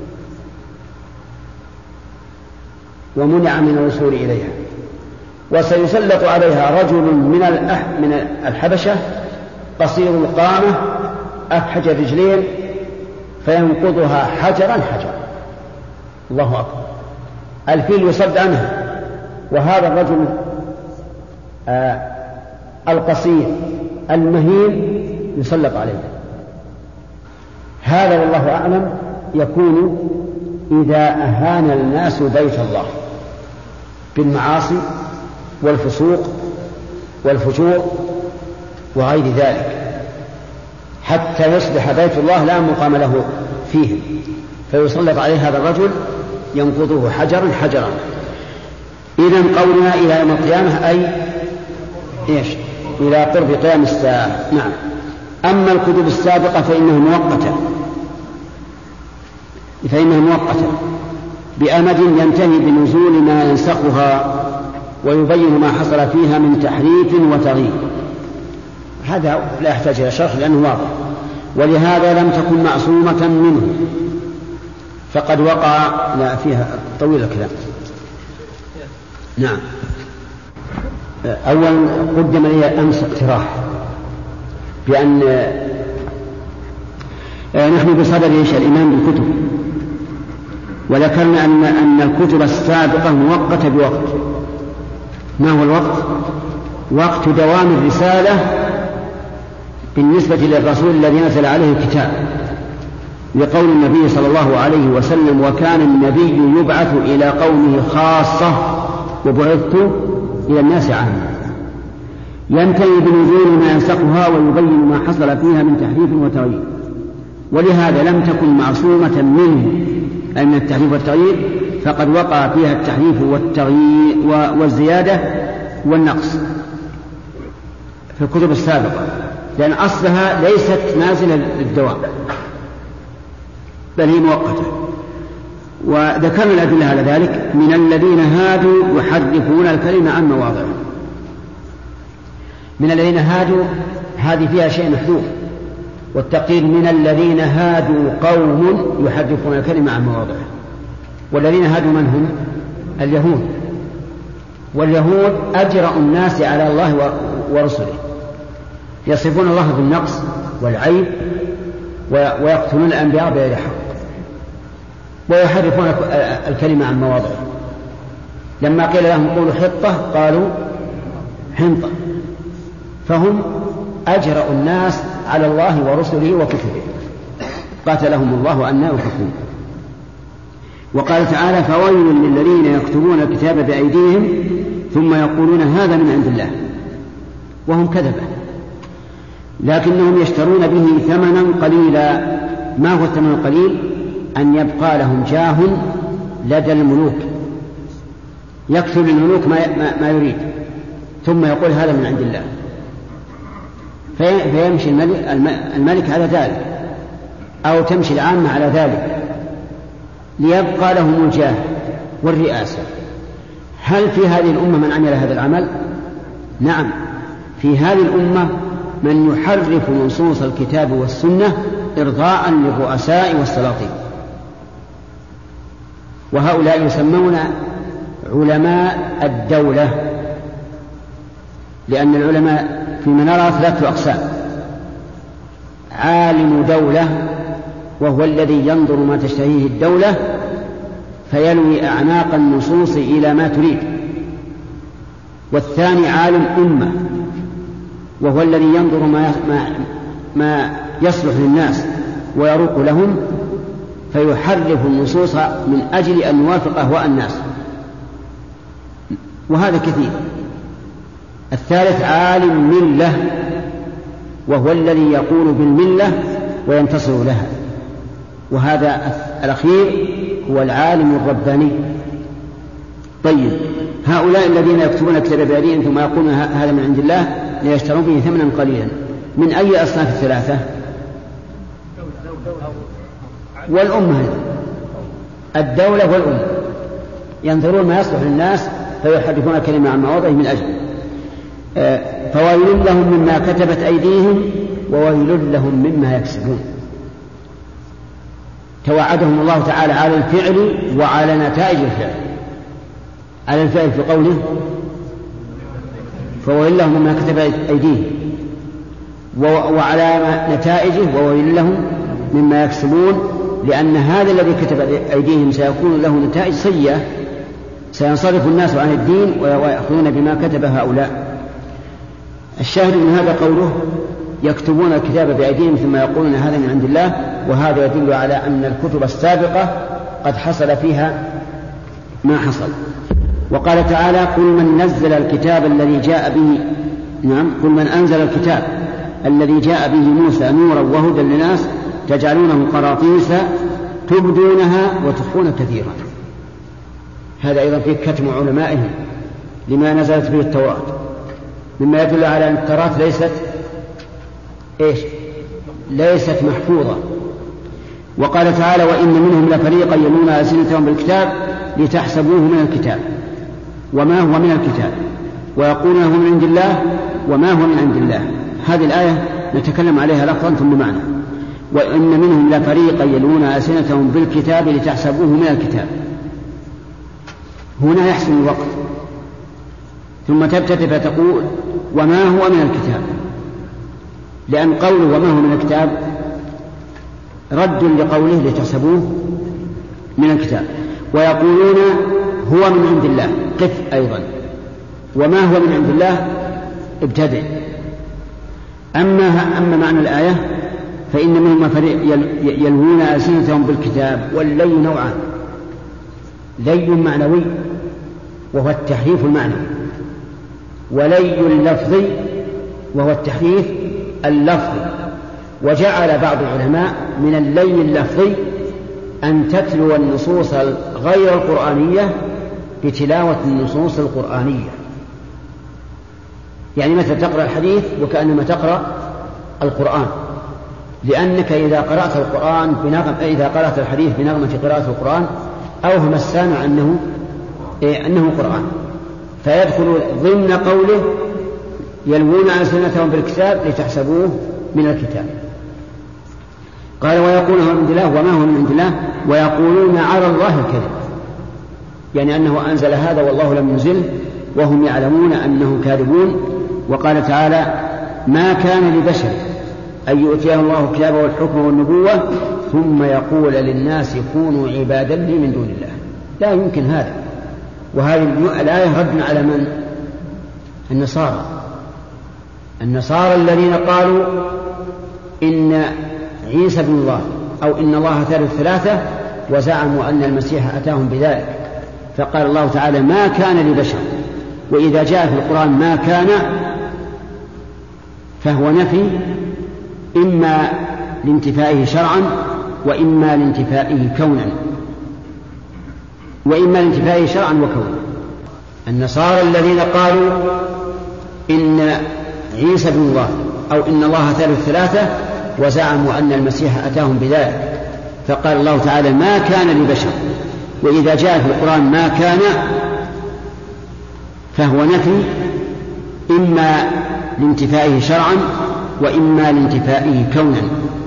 [SPEAKER 1] ومنع من الوصول إليها، وسيسلط عليها رجل من الأح... من الحبشة قصير القامة أفحج الرجلين فينقضها حجرا حجرا. الله أكبر، الفيل يصد عنها، وهذا الرجل آه القصير المهين يسلط عليه. هذا والله أعلم يكون إذا أهان الناس بيت الله بالمعاصي والفسوق والفجور وغير ذلك، حتى يصبح بيت الله لا مقام له فيه، فيسلط عليه هذا الرجل ينقضه حجرا حجرا. إذن قولنا إلى يوم القيامة أي إيش؟ إلى قرب قيام الساعة. نعم. أما الكتب السابقة فإنها مؤقتة فإنها مؤقتة بأمد ينتهي بنزول ما ينسخها ويبين ما حصل فيها من تحريف وتغيير. هذا لا يحتاج إلى شرح لأنه واضح. ولهذا لم تكن معصومة منه، فقد وقع لا فيها طويل الكلام. نعم. أولا قدم لي أمس اقتراح بأن نحن بصدد إيش الإيمان بالكتب، وذكرنا أن أن الكتب السابقة مؤقتة بوقت. ما هو الوقت؟ وقت دوام الرسالة بالنسبة للرسول الذي نزل عليه الكتاب، لقول النبي صلى الله عليه وسلم: وكان النبي يبعث إلى قومه خاصة وبعثت إلى الناس عامة. ينتهي بنزول ما ينسخها ويبين ما حصل فيها من تحريف وتغيير، ولهذا لم تكن معصومة منه أي من التحريف والتغيير، فقد وقع فيها التحريف والتغيير والزيادة والنقص في الكتب السابقة، لأن أصلها ليست نازلة للدوام بل هي مؤقتة. وذكرنا الأدلة على ذلك: من الذين هادوا يحرفون الكلمة عن مواضعه. من الذين هادوا هذه فيها شيء محذوف، والتقدير من الذين هادوا قوم يحرفون الكلمة عن مواضعه. والذين هادوا من هم؟ اليهود. واليهود أجرأ الناس على الله ورسله، يصفون الله بالنقص والعيب ويقتلون الأنبياء بغير حق ويحرفون الكلمة عن مواضعه. لما قيل لهم قولوا حطة قالوا حنطة، فهم أجرأ الناس على الله ورسله وكتبه، قاتلهم الله أن يؤفكون. وقال تعالى: فويل للذين يكتبون الكتاب بأيديهم ثم يقولون هذا من عند الله وهم كذبة، لكنهم يشترون به ثمنا قليلا. ما هو الثمن القليل؟ أن يبقى لهم جاه لدى الملوك، يكتب للملوك ما, ما يريد ثم يقول هذا من عند الله، فيمشي الملك, الملك على ذلك أو تمشي العامة على ذلك ليبقى لهم الجاه والرئاسة. هل في هذه الأمة من عمل هذا العمل؟ نعم، في هذه الأمة من يحرف نصوص الكتاب والسنة إرضاء للرؤساء والسلاطين، وهؤلاء يسمون علماء الدولة، لأن العلماء فيما نرى ثلاثة أقسام: عالم دولة وهو الذي ينظر ما تشتهيه الدولة فيلوي أعناق النصوص إلى ما تريد، والثاني عالم أمة وهو الذي ينظر ما, ما, ما يصلح للناس ويروق لهم فيحرف النصوص من أجل أن يوافق أهواء الناس، وهذا كثير. الثالث عالم ملة وهو الذي يقول بالملة وينتصر لها، وهذا الأخير هو العالم الرباني. طيب، هؤلاء الذين يكتبون الكتاب بأيديهم ثم يقولون هذا من عند الله ليشتروا به ثمنا قليلا، من أي أصناف الثلاثة؟ والأمة، الدولة والأمة ينظرون ما يصلح للناس فيحرفون الكلمة عن مواضعه من أجل. فويل لهم مما كتبت أيديهم وويل لهم مما يكسبون. توعدهم الله تعالى على الفعل وعلى نتائج الفعل. على الفعل في قوله فويل لهم مما كتبت أيديهم، وعلى نتائجه وويل لهم مما يكسبون، لأن هذا الذي كتب أيديهم سيكون له نتائج سيئة، سينصرف الناس عن الدين ويأخذون بما كتب هؤلاء. الشاهد من هذا قوله يكتبون الكتاب بأيديهم ثم يقولون هذا من عند الله، وهذا يدل على أن الكتب السابقة قد حصل فيها ما حصل. وقال تعالى قل من نزل الكتاب الذي جاء به نعم قل من أنزل الكتاب الذي جاء به موسى نورا وهدى للناس تجعلونه قراطيس تبدونها وتخفون كثيرا. هذا أيضا فيه كتم علمائهم لما نزلت به التوراة، مما يدل على أن التوراة ليست إيش؟ ليست محفوظة. وقال تعالى وإن منهم لفريقا يلون ألسنتهم بالكتاب لتحسبوه من الكتاب وما هو من الكتاب ويقولون هو من عند الله وما هو من عند الله. هذه الآية نتكلم عليها لفظا ثم معنى. وإن منهم لفريقا يلون ألسنتهم بالكتاب لتحسبوه من الكتاب، هنا يحسن الوقت، ثم تبتدئ فتقول وما هو من الكتاب، لأن قوله وما هو من الكتاب رد لقوله لتحسبوه من الكتاب. ويقولون هو من عند الله، قف أيضا، وما هو من عند الله ابتدئ. أما, أما معنى الآية فإن منهم يلوون ألسنتهم بالكتاب، واللي نوعان: لي معنوي وهو التحريف المعنوي، ولي اللفظي وهو التحريف اللفظي. وجعل بعض العلماء من اللي اللفظي أن تتلو النصوص غير القرآنية بتلاوة النصوص القرآنية، يعني مثل تقرأ الحديث وكأنما تقرأ القرآن، لأنك إذا قرأت القرآن بنغم إذا قرأت الحديث بنغمة قراءة القرآن أوهم السامع أنه إيه أنه قرآن، فيدخل ضمن قوله يلوون ألسنتهم بالكتاب لتحسبوه من الكتاب. قال ويقول هو من عند الله وما هو من عند الله ويقولون على الله الكذب، يعني أنه أنزل هذا والله لم ينزله وهم يعلمون أنهم كاذبون. وقال تعالى ما كان لبشر أن يؤتيه الله الكتاب والحكم والنبوة ثم يقول للناس كونوا عبادا لي من دون الله، لا يمكن هذا. وهذه الآية رد على من؟ النصارى النصارى الذين قالوا إن عيسى بن الله أو إن الله ثالث ثلاثة، وزعموا أن المسيح أتاهم بذلك. فقال الله تعالى ما كان لبشر، وإذا جاء في القرآن ما كان فهو نفي إما لانتفائه شرعا وإما لانتفائه كونا وإما لانتفائه شرعا وكونا. النصارى الذين قالوا إن عيسى بن الله أو إن الله ثالث ثلاثة وزعموا أن المسيح أتاهم بذلك، فقال الله تعالى ما كان لبشر، وإذا جاء في القرآن ما كان فهو نفي إما لانتفائه شرعا وإما لانتفائه كونا،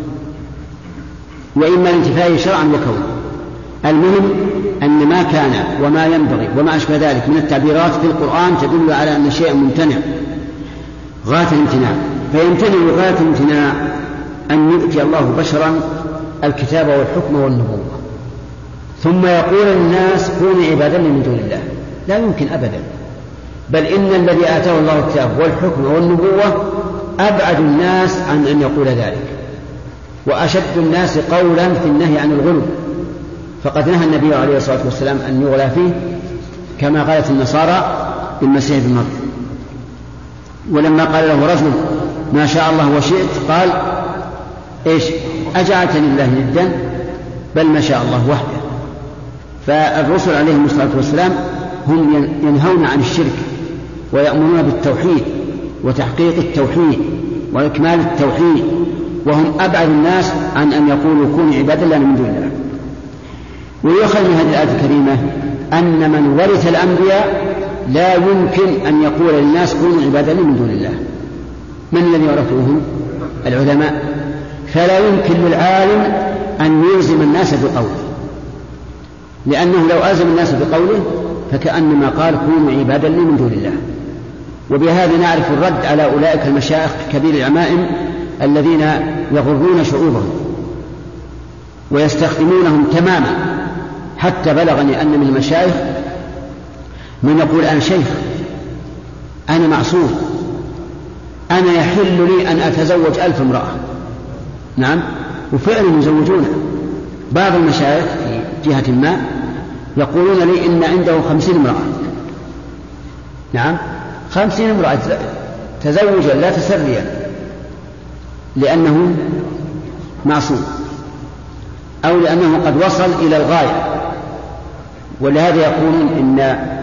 [SPEAKER 1] وإما لانتفائه شرعا وكونا. المهم أن ما كان وما ينبغي وما أشبه ذلك من التعبيرات في القرآن تدل على أن شيء ممتنع غاية الامتناع، فيمتنع غاية الامتناع أن يؤتي الله بشرا الكتاب والحكم والنبوة ثم يقول للناس كونوا عبادا من دون الله، لا يمكن أبدا، بل إن الذي آتاه الله الكتاب والحكم والنبوة أبعد الناس عن أن يقول ذلك، وأشد الناس قولا في النهي عن الغلو، فقد نهى النبي عليه الصلاة والسلام أن يغلى فيه كما قالت النصارى بالمسيح ابن مريم. ولما قال له رجل ما شاء الله وشئت قال إيش أجعلتني لله ندا بل ما شاء الله وحده. فالرسل عليهم الصلاة والسلام هم ينهون عن الشرك ويأمرون بالتوحيد وتحقيق التوحيد وإكمال التوحيد، وهم أبعد الناس عن أن يقولوا كونوا عبادا لنا من دون الله. ويؤخذ من هذه الآية الكريمة أن من ورث الأنبياء لا يمكن أن يقول للناس كونوا عبادا من دون الله. من الذي ورثوهم؟ العلماء، فلا يمكن للعالم أن يلزم الناس بقوله، لأنه لو ألزم الناس بقوله فكأنما قال كونوا عبادا لي من دون الله. وبهذا نعرف الرد على أولئك المشايخ كبير العمائم الذين يغرون شعوبهم ويستخدمونهم تماما، حتى بلغني أن من المشايخ من يقول أنا شيخ، أنا معصوم، أنا يحل لي أن أتزوج ألف امرأة. نعم، وفعلا يزوجونه. بعض المشايخ في جهة ما يقولون لي إن عنده خمسين امرأة. نعم، خمسين امرأة تزوجا لا تسريا، لأنه معصوم أو لأنه قد وصل إلى الغاية. ولهذا يقولون إن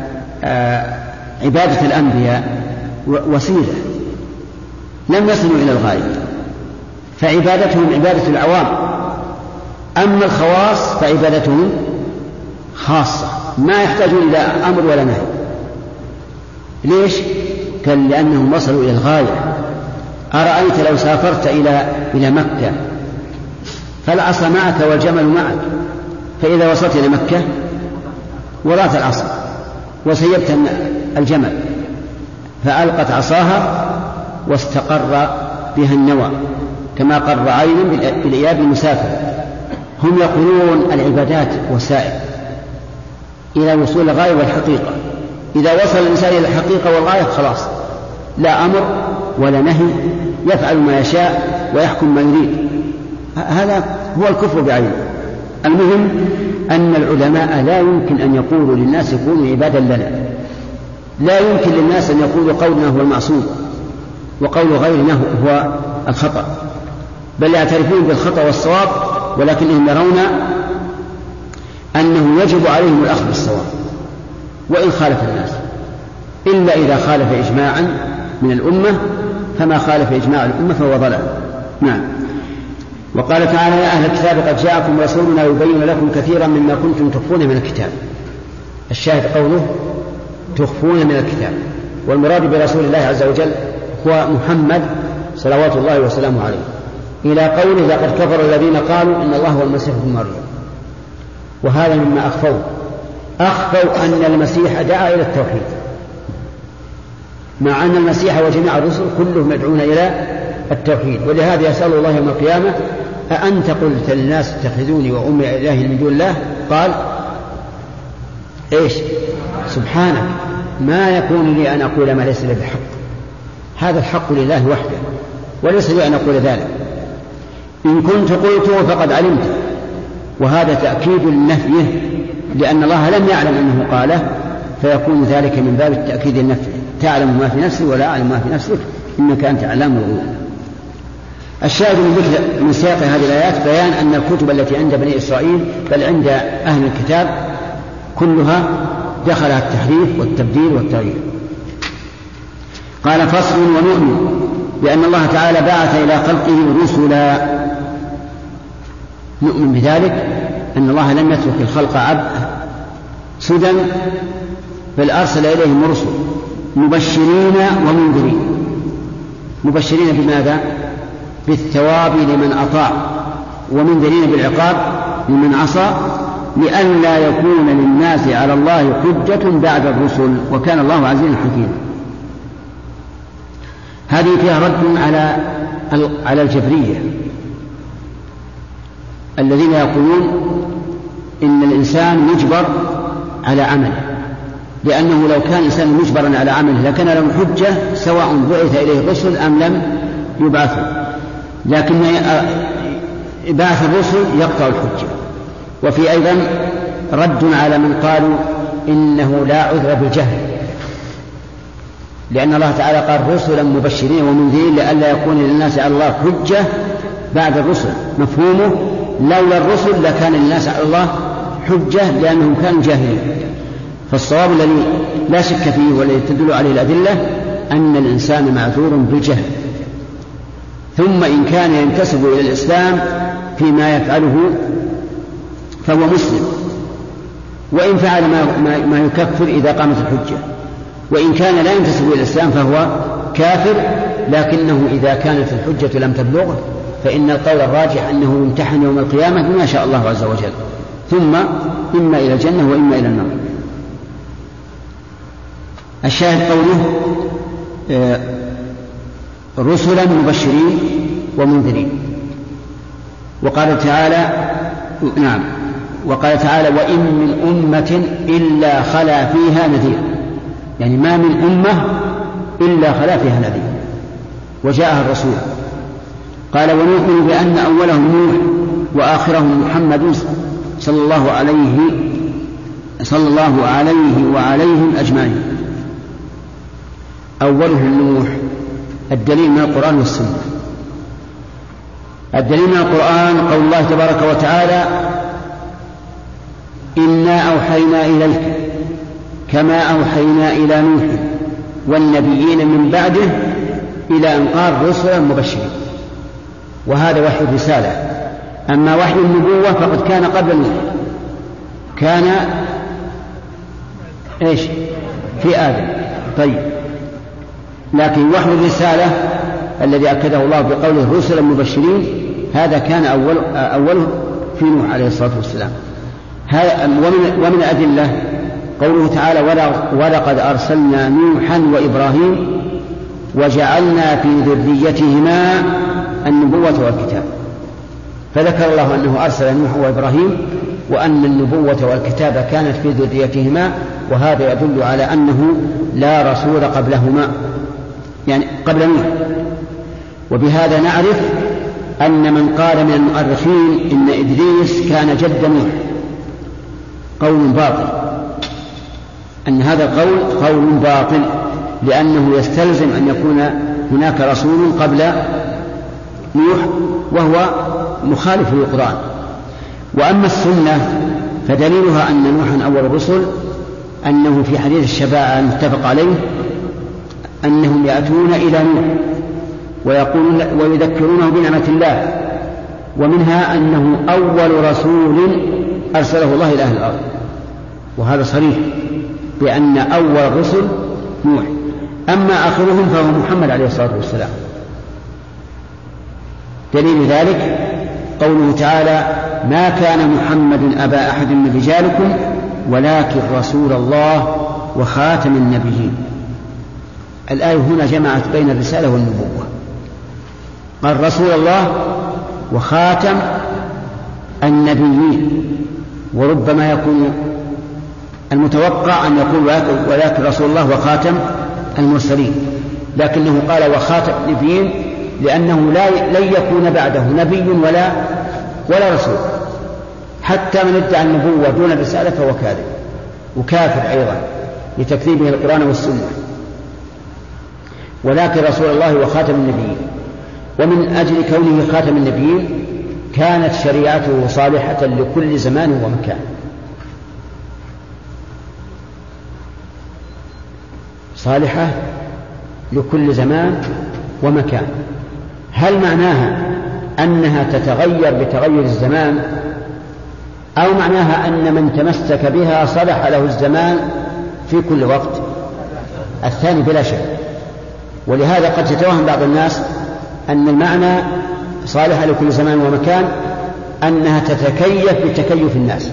[SPEAKER 1] عبادة الأنبياء وسيلة، لم يصلوا إلى الغاية، فعبادتهم عبادة العوام، أما الخواص فعبادتهم خاصة ما يحتاجون إلى أمر ولا نهي. ليش؟ قال لأنهم وصلوا إلى الغاية. أرأيت لو سافرت إلى إلى مكة فالعصا معك والجمل معك، فإذا وصلت إلى مكة وضعت العصا وسيبت الجمل فألقت عصاها واستقر بها النوى كما قر عين بالإياب المسافر. هم يقولون العبادات وسائل إلى وصول الغاية والحقيقة. إذا وصل الإنسان إلى الحقيقة والغاية خلاص لا أمر ولا نهي، يفعل ما يشاء ويحكم ما يريد. هذا هو الكفر بعينه. المهم أن العلماء لا يمكن أن يقولوا للناس كونوا عبادا لنا، لا يمكن للناس أن يقولوا قولنا هو المعصوم وقول غيرنا هو الخطأ، بل يعترفون بالخطأ والصواب، ولكنهم يرون أنه يجب عليهم الأخذ بالصواب وإن خالف الناس، إلا إذا خالف إجماعا من الأمة، فما خالف إجماع الأمة فهو ضلال. نعم. وقال تعالى يا أهل الكتاب قد جاءكم رسولنا يبين لكم كثيرا مما كنتم تخفون من الكتاب. الشاهد قوله تخفون من الكتاب، والمراد برسول الله عز وجل هو محمد صلوات الله وسلامه عليه، إلى قوله لقد كفر الذين قالوا إن الله هو المسيح ابن مريم. وهذا مما أخفوا أخفوا أن المسيح دعا إلى التوحيد، مع أن المسيح وجميع الرسل كلهم يدعون إلى التوحيد. ولهذا يسأل الله يوم القيامة أأنت قلت للناس اتخذوني وأمي إلهي من دون الله؟ قال إيش؟ سبحانك ما يكون لي أن أقول ما ليس لي بحق، هذا الحق لله وحده وليس لي أن أقول ذلك، إن كنت قلته فقد علمت. وهذا تأكيد لنفيه، لأن الله لم يعلم أنه قاله، فيكون ذلك من باب التأكيد النفي. تعلم ما في نفسي ولا أعلم ما في نفسك إنك أنت علام الغيوب. الشاهد من ذكر من سياق هذه الآيات بيان أن الكتب التي عند بني إسرائيل بل عند أهل الكتاب كلها دخلها التحريف والتبديل والتغيير. قال فصل ونؤمن بأن الله تعالى بعث إلى خلقه رسلا نؤمن بذلك أن الله لم يترك الخلق عبد سدى، بل أرسل إليهم رسل مبشرين ومنذرين. مبشرين بماذا؟ بالثواب لمن أطاع، ومنذرين بالعقاب لمن عصى، لئلا يكون للناس على الله حجة بعد الرسل، وكان الله عزيزا حكيما. هذه فيها رد على على الجبرية الذين يقولون إن الإنسان مجبر على عمله، لأنه لو كان الإنسان مجبرا على عمله لكان له حجة سواء بعث إليه الرسل أم لم يبعثوا، لكن بعث الرسل يقطع الحجة. وفي أيضا رد على من قالوا إنه لا عذر بالجهل، لأن الله تعالى قال رسلا مبشرين ومنذرين لئلا يكون للناس على الله حجة بعد الرسل. مفهومه لولا الرسل لكان للناس على الله حجة لأنهم كانوا جاهلين. فالصواب الذي لا شك فيه والذي تدل عليه الأدلة أن الإنسان معذور بالجهل، ثم إن كان ينتسب إلى الإسلام فيما يفعله فهو مسلم، وإن فعل ما, ما يكفر إذا قامت الحجة، وإن كان لا ينتسب إلى الإسلام فهو كافر، لكنه إذا كانت الحجة لم تبلغه فإن القول الراجح أنه يمتحن يوم القيامة بما شاء الله عز وجل، ثم إما إلى الجنة وإما إلى النار. الشاهد قوله آه رسلا مبشرين ومنذرين. وقال تعالى نعم وقال تعالى وإن من أمة إلا خلا فيها نذير، يعني ما من أمة إلا خلا فيها نذير وجاءها الرسول. قال ونؤمن بأن أولهم نوح وآخرهم محمد صلى الله عليه صلى الله عليه وعليهم أجمعين. أولهم نوح، الدليل من القرآن والسنة. الدليل من القرآن قول الله تبارك وتعالى إنا أوحينا إليك كما أوحينا إلى نوح والنبيين من بعده إلى أن قال رسلا مبشرين، وهذا وحي الرسالة. أما وحي النبوة فقد كان قبل نوح، كان إيش في آدم. طيب، لكن وحي الرسالة الذي أكده الله بقوله رسلا مبشرين هذا كان أول أوله في نوح عليه الصلاة والسلام. ومن, ومن الأدلة قوله تعالى ولقد أرسلنا نوحا وإبراهيم وجعلنا في ذريتهما النبوة والكتاب، فذكر الله أنه أرسل نوح وإبراهيم وأن النبوة والكتاب كانت في ذريتهما، وهذا يدل على أنه لا رسول قبلهما يعني قبل نوح. وبهذا نعرف أن من قال من المؤرخين إن إدريس كان جد نوح قول باطل، أن هذا القول قول باطل، لأنه يستلزم أن يكون هناك رسول قبل نوح وهو مخالف للقرآن. وأما السنة فدليلها أن نوحا أول الرسل، أنه في حديث الشفاعة المتفق عليه أنهم يأتون إلى نوح ويقولون ويذكرونه بنعمة الله، ومنها أنه أول رسول أرسله الله إلى أهل الأرض، وهذا صريح بأن أول الرسل نوح. أما آخرهم فهو محمد عليه الصلاة والسلام. دليل ذلك قوله تعالى ما كان محمد أبا أحد من رجالكم ولكن رسول الله وخاتم النبيين. الآية هنا جمعت بين الرسالة والنبوة، قال رسول الله وخاتم النبيين، وربما يكون المتوقع أن يقول ولكن رسول الله وخاتم المرسلين، لكنه قال وخاتم النبيين لأنه لا لن يكون بعده نبي ولا ولا رسول، حتى من ادعى النبوة دون الرسالة فهو كاذب وكافر أيضا لتكذيبه القرآن والسنة. ولكن رسول الله وخاتم النبيين، ومن أجل كونه خاتم النبيين كانت شريعته صالحة لكل زمان ومكان. صالحة لكل زمان ومكان. هل معناها أنها تتغير بتغير الزمان، أو معناها أن من تمسك بها صلح له الزمان في كل وقت؟ الثاني بلا شك. ولهذا قد يتوهم بعض الناس أن المعنى صالحة لكل زمان ومكان أنها تتكيف بتكيف الناس،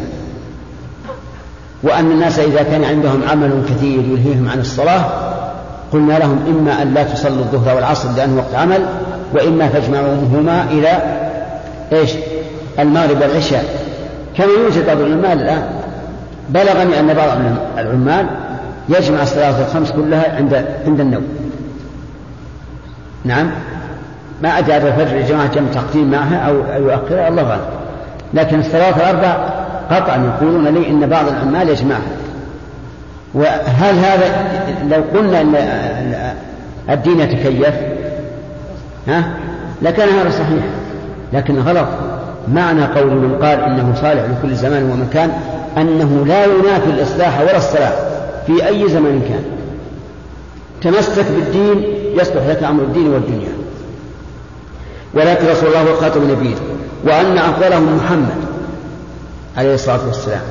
[SPEAKER 1] وأن الناس إذا كان عندهم عمل كثير يلهيهم عن الصلاة قلنا لهم إما أن لا تصلوا الظهر والعصر لأنه وقت عمل، وإما تجمعوهما إلى إيش؟ المغرب والعشاء، كما يوجد بعض العمال الآن. بلغني أن بعض العمال يجمع الصلاة الخمس كلها عند عند النوم. نعم، ما أدري هذا الفجر يا جماعة جمع تقديم معها أو يؤخرها الله أعلم، لكن الصلاة الأربع قطعا يقولون لي إن بعض العمال يجمعها. وهل هذا لو قلنا أن الدين يتكيف ها لكان هذا صحيح، لكن غلط. معنى قول من قال إنه صالح لكل زمان ومكان أنه لا ينافي الإصلاح ولا الصلاح في أي زمان كان. تمسك بالدين يصلح لك أمر الدين والدنيا. ولكن رسول الله هو خاتم النبيين، وأن أفضلهم محمد عليه الصلاة والسلام،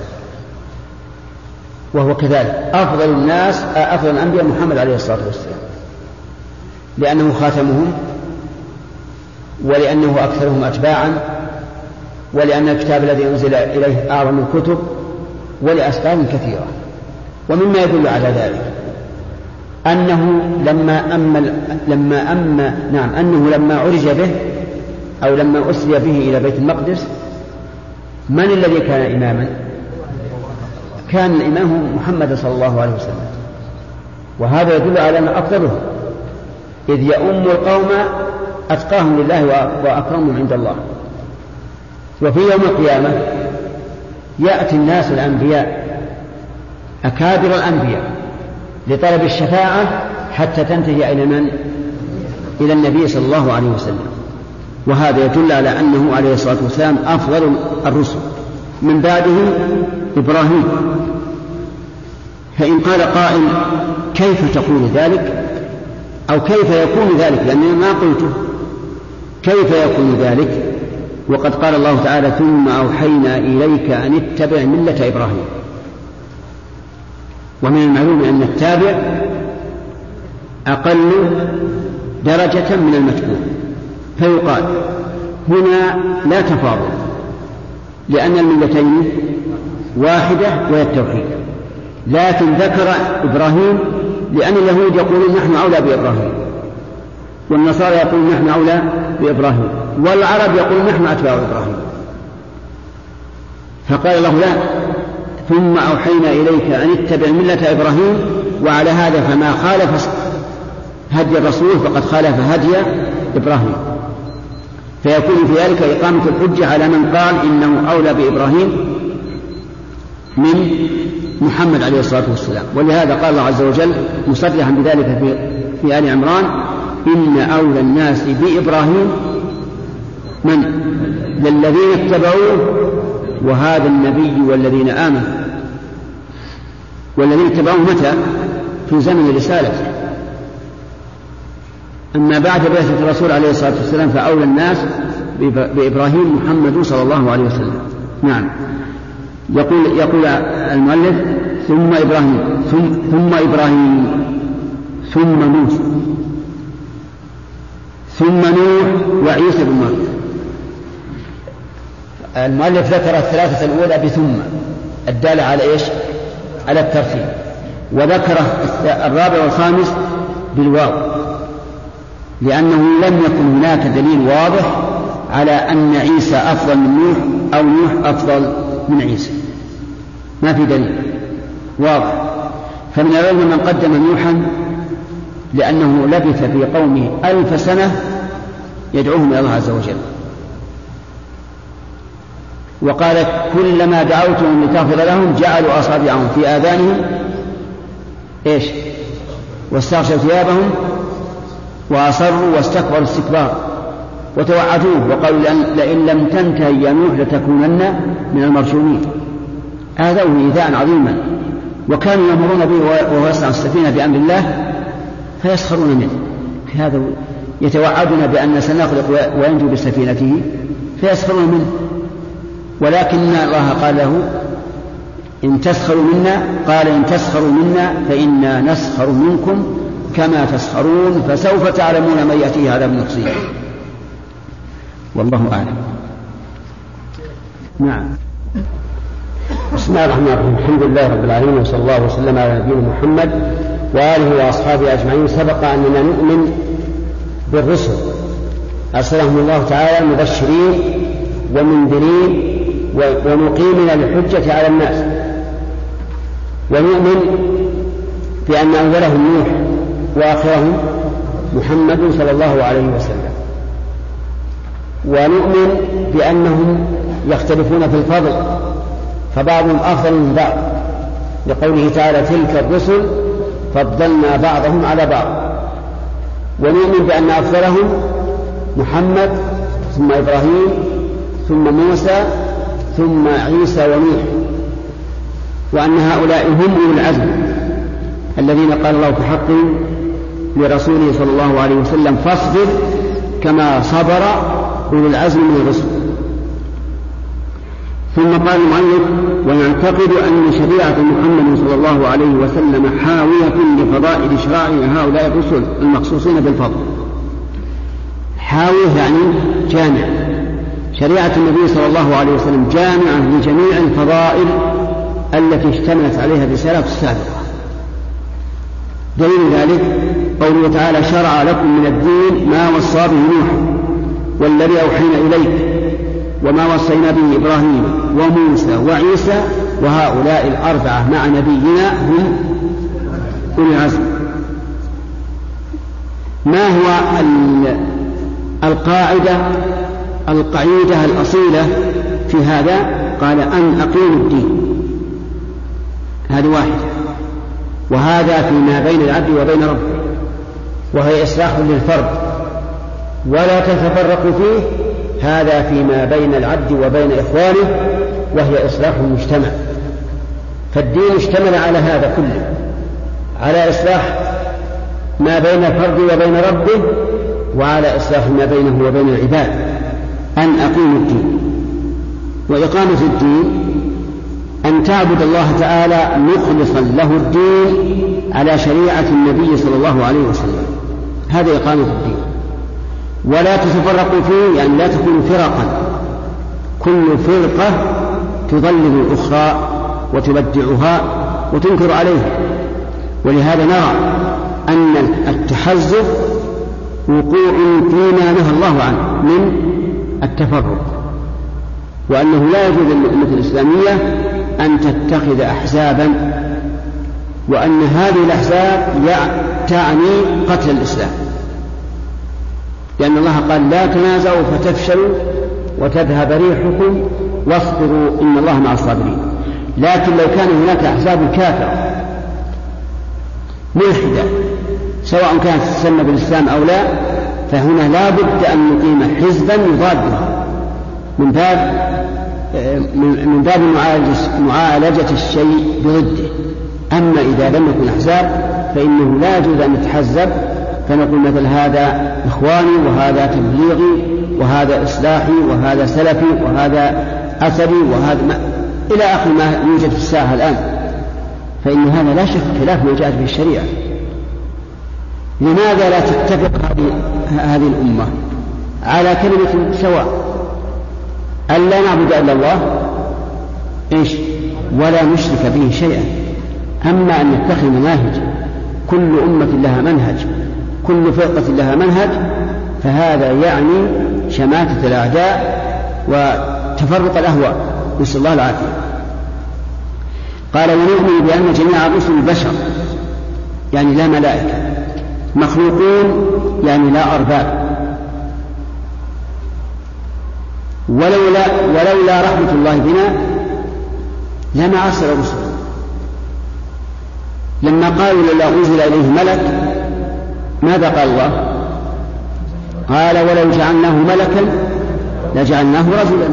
[SPEAKER 1] وهو كذلك أفضل الناس أفضل الأنبياء محمد عليه الصلاة والسلام، لأنه خاتمهم، ولأنه أكثرهم أتباعا، ولأن الكتاب الذي أنزل إليه أعظم الكتب، ولأسباب كثيرة. ومما يدل على ذلك أنه لما أما لما أما نعم أنه لما عرج به أو لما أسري به إلى بيت المقدس، من الذي كان إماما؟ كان الإمام محمد صلى الله عليه وسلم، وهذا يدل على أن أفضله، إذ يؤم القوم أتقاهم لله وأكرمهم عند الله. وفي يوم القيامة يأتي الناس الأنبياء أكابر الأنبياء لطلب الشفاعة حتى تنتهي إلى من؟ إلى النبي صلى الله عليه وسلم. وهذا يدل على أنه عليه الصلاة والسلام أفضل الرسل، من بعده إبراهيم. فإن قال قائل كيف تقول ذلك أو كيف يكون ذلك، لأنني ما قلته كيف يكون ذلك وقد قال الله تعالى ثم أوحينا إليك أن اتبع ملة إبراهيم. ومن المعلوم أن التابع أقل درجة من المتبوع، فيقال هنا لا تفاضل، لأن الملتين واحدة وهي التوحيد، لكن ذكر إبراهيم لأن اليهود يقولون نحن أولى بإبراهيم، والنصارى يقولون نحن أولى بإبراهيم، والعرب يقولون نحن أتباع إبراهيم. فقال الله لا، ثم أوحينا إليك أن اتبع ملة إبراهيم، وعلى هذا فما خالف هدي الرسول فقد خالف هدي إبراهيم، فيكون في ذلك إقامة الحجة على من قال إنه أولى بإبراهيم من محمد عليه الصلاة والسلام. ولهذا قال الله عز وجل مصرحا بذلك في, في آل عمران إن أولى الناس بإبراهيم من؟ للذين اتبعوه وهذا النبي والذين آمنوا. والذين اتبعوه متى؟ في زمن الرسالة. أما بعد بعثة الرسول عليه الصلاة والسلام فأولى الناس بإبراهيم محمد صلى الله عليه وسلم. نعم. يقول يقول المؤلف ثم إبراهيم ثم, ثم إبراهيم ثم نوح ثم نوح وعيسى بن مريم. المؤلف ذكر الثلاثة الأولى بثم الدالة على إيش؟ على الترتيب، وذكر الرابع والخامس بالواو، لأنه لم يكن هناك دليل واضح على أن عيسى أفضل من نوح أو نوح أفضل من عيسى، ما في دليل واضح. فمن العلم من قدم نوحا لأنه لبث في قومه ألف سنة يدعوهم إلى الله عز وجل، وقال كلما دعوتهم لتغفر لهم جعلوا أصابعهم في آذانهم إيش؟ واستغشوا ثيابهم وأصروا واستكبروا استكبار وتوعدوه وقالوا لئن لم تنتهي يا نوح لتكونن من المرجومين. آذوه إيذاء عظيما، وكانوا يأمرون به وهو يصنع السفينة بأمر الله فيسخرون منه. هذا يتوعدنا بأن سنخلق وينجو بسفينته فيسخرون منه، ولكن الله قال له إن تسخروا منا، قال إن تسخروا منا فإنا نسخر منكم كما تسخرون فسوف تعلمون من يأتيه عذاب يخزيه. والله أعلم. نعم.
[SPEAKER 4] بسم الله الرحمن الرحيم. الحمد لله رب العالمين، وصلى الله وسلم على نبينا محمد وآله وأصحابه أجمعين. سبق أننا نؤمن بالرسل أرسلهم الله تعالى مبشرين ومنذرين ومقيمين للحجة على الناس، ونؤمن بأن أولهم نوح وآخرهم محمد صلى الله عليه وسلم، ونؤمن بأنهم يختلفون في الفضل فبعضهم أفضل من بعض، لقوله تعالى تلك الرسل فضلنا بعضهم على بعض. ونؤمن بأن أفضلهم محمد ثم إبراهيم ثم موسى ثم عيسى ونوح، وأن هؤلاء هم أولو العزم الذين قال الله في حقهم لرسوله صلى الله عليه وسلم فاصبر كما صبر أولو العزم من الرسل. ثم قال المؤلف ونعتقد أن شريعة محمد صلى الله عليه وسلم حاوية لفضائل شرائع هؤلاء الرسل المخصوصين بالفضل. حاوية يعني جامع، شريعة النبي صلى الله عليه وسلم جامعة لجميع الفضائل التي اشتملت عليها الرسالة السابقة. دليل ذلك قوله تعالى شرع لكم من الدين ما وصى به نوح والذي أوحينا إليك وما وصينا به إبراهيم وموسى وعيسى وهؤلاء الأربعة مع نبينا هم أولي العزم. ما هو القاعدة القاعدة الأصيلة في هذا؟ قال أن أقيموا الدين، هذه واحدة، وهذا فيما بين العبد وبين ربه، وهي إصلاح للفرد ولا تتفرقوا فيه، هذا فيما بين العبد وبين إخوانه، وهي إصلاح المجتمع. فالدين اشتمل على هذا كله، على إصلاح ما بين الفرد وبين ربه، وعلى إصلاح ما بينه وبين العباد. أن أقيموا الدين، وإقامة الدين أن تعبد الله تعالى مخلصا له الدين على شريعة النبي صلى الله عليه وسلم، هذا إقامة الدين. ولا تتفرقوا فيه، يعني لا تكونوا فرقا، كل فرقة تضلل الأخرى وتبدعها وتنكر عليها. ولهذا نرى أن التحزب وقوع فيما نهى الله عنه من التفرق، وأنه لا يجوز للأمة الإسلامية أن تتخذ أحزابا، وأن هذه الأحزاب تعني قتل الإسلام، لأن الله قال لا تنازعوا فتفشلوا وتذهب ريحكم واصبروا إن الله مع الصابرين. لكن لو كان هناك أحزاب كافرة ملحدة سواء كانت تسمى بالإسلام أو لا، فهنا لا بد أن نقيم حزبا يضادها من باب من باب معالجة الشيء بضده. أما إذا لم يكن أحزاب فإنه لا يجوز أن نتحزب فنقول مثل هذا إخواني وهذا تبليغي وهذا إصلاحي وهذا سلفي وهذا أثري وهذا ما إلى آخر ما يوجد في الساحة الآن، فإن هذا لا شك خلاف ما جاءت به الشريعة. لماذا لا تتفق هذه الأمة على كلمة سواء أن لا نعبد إلا الله إيش ولا نشرك به شيئا؟ أما أن نتخذ مناهج كل أمة لها منهج، كل فرقة لها منهج، فهذا يعني شماتة الأعداء وتفرق الأهواء، نسأل الله العافية. قال ونؤمن بأن جميع الرسل بشر، يعني لا ملائكة، مخلوقون يعني لا أرباب. ولولا, ولولا رحمة الله بنا لما أرسل رسلا. لما قالوا لولا أنزل إليه ملك ماذا قال الله؟ قال ولو جعلناه ملكا لجعلناه رجلا.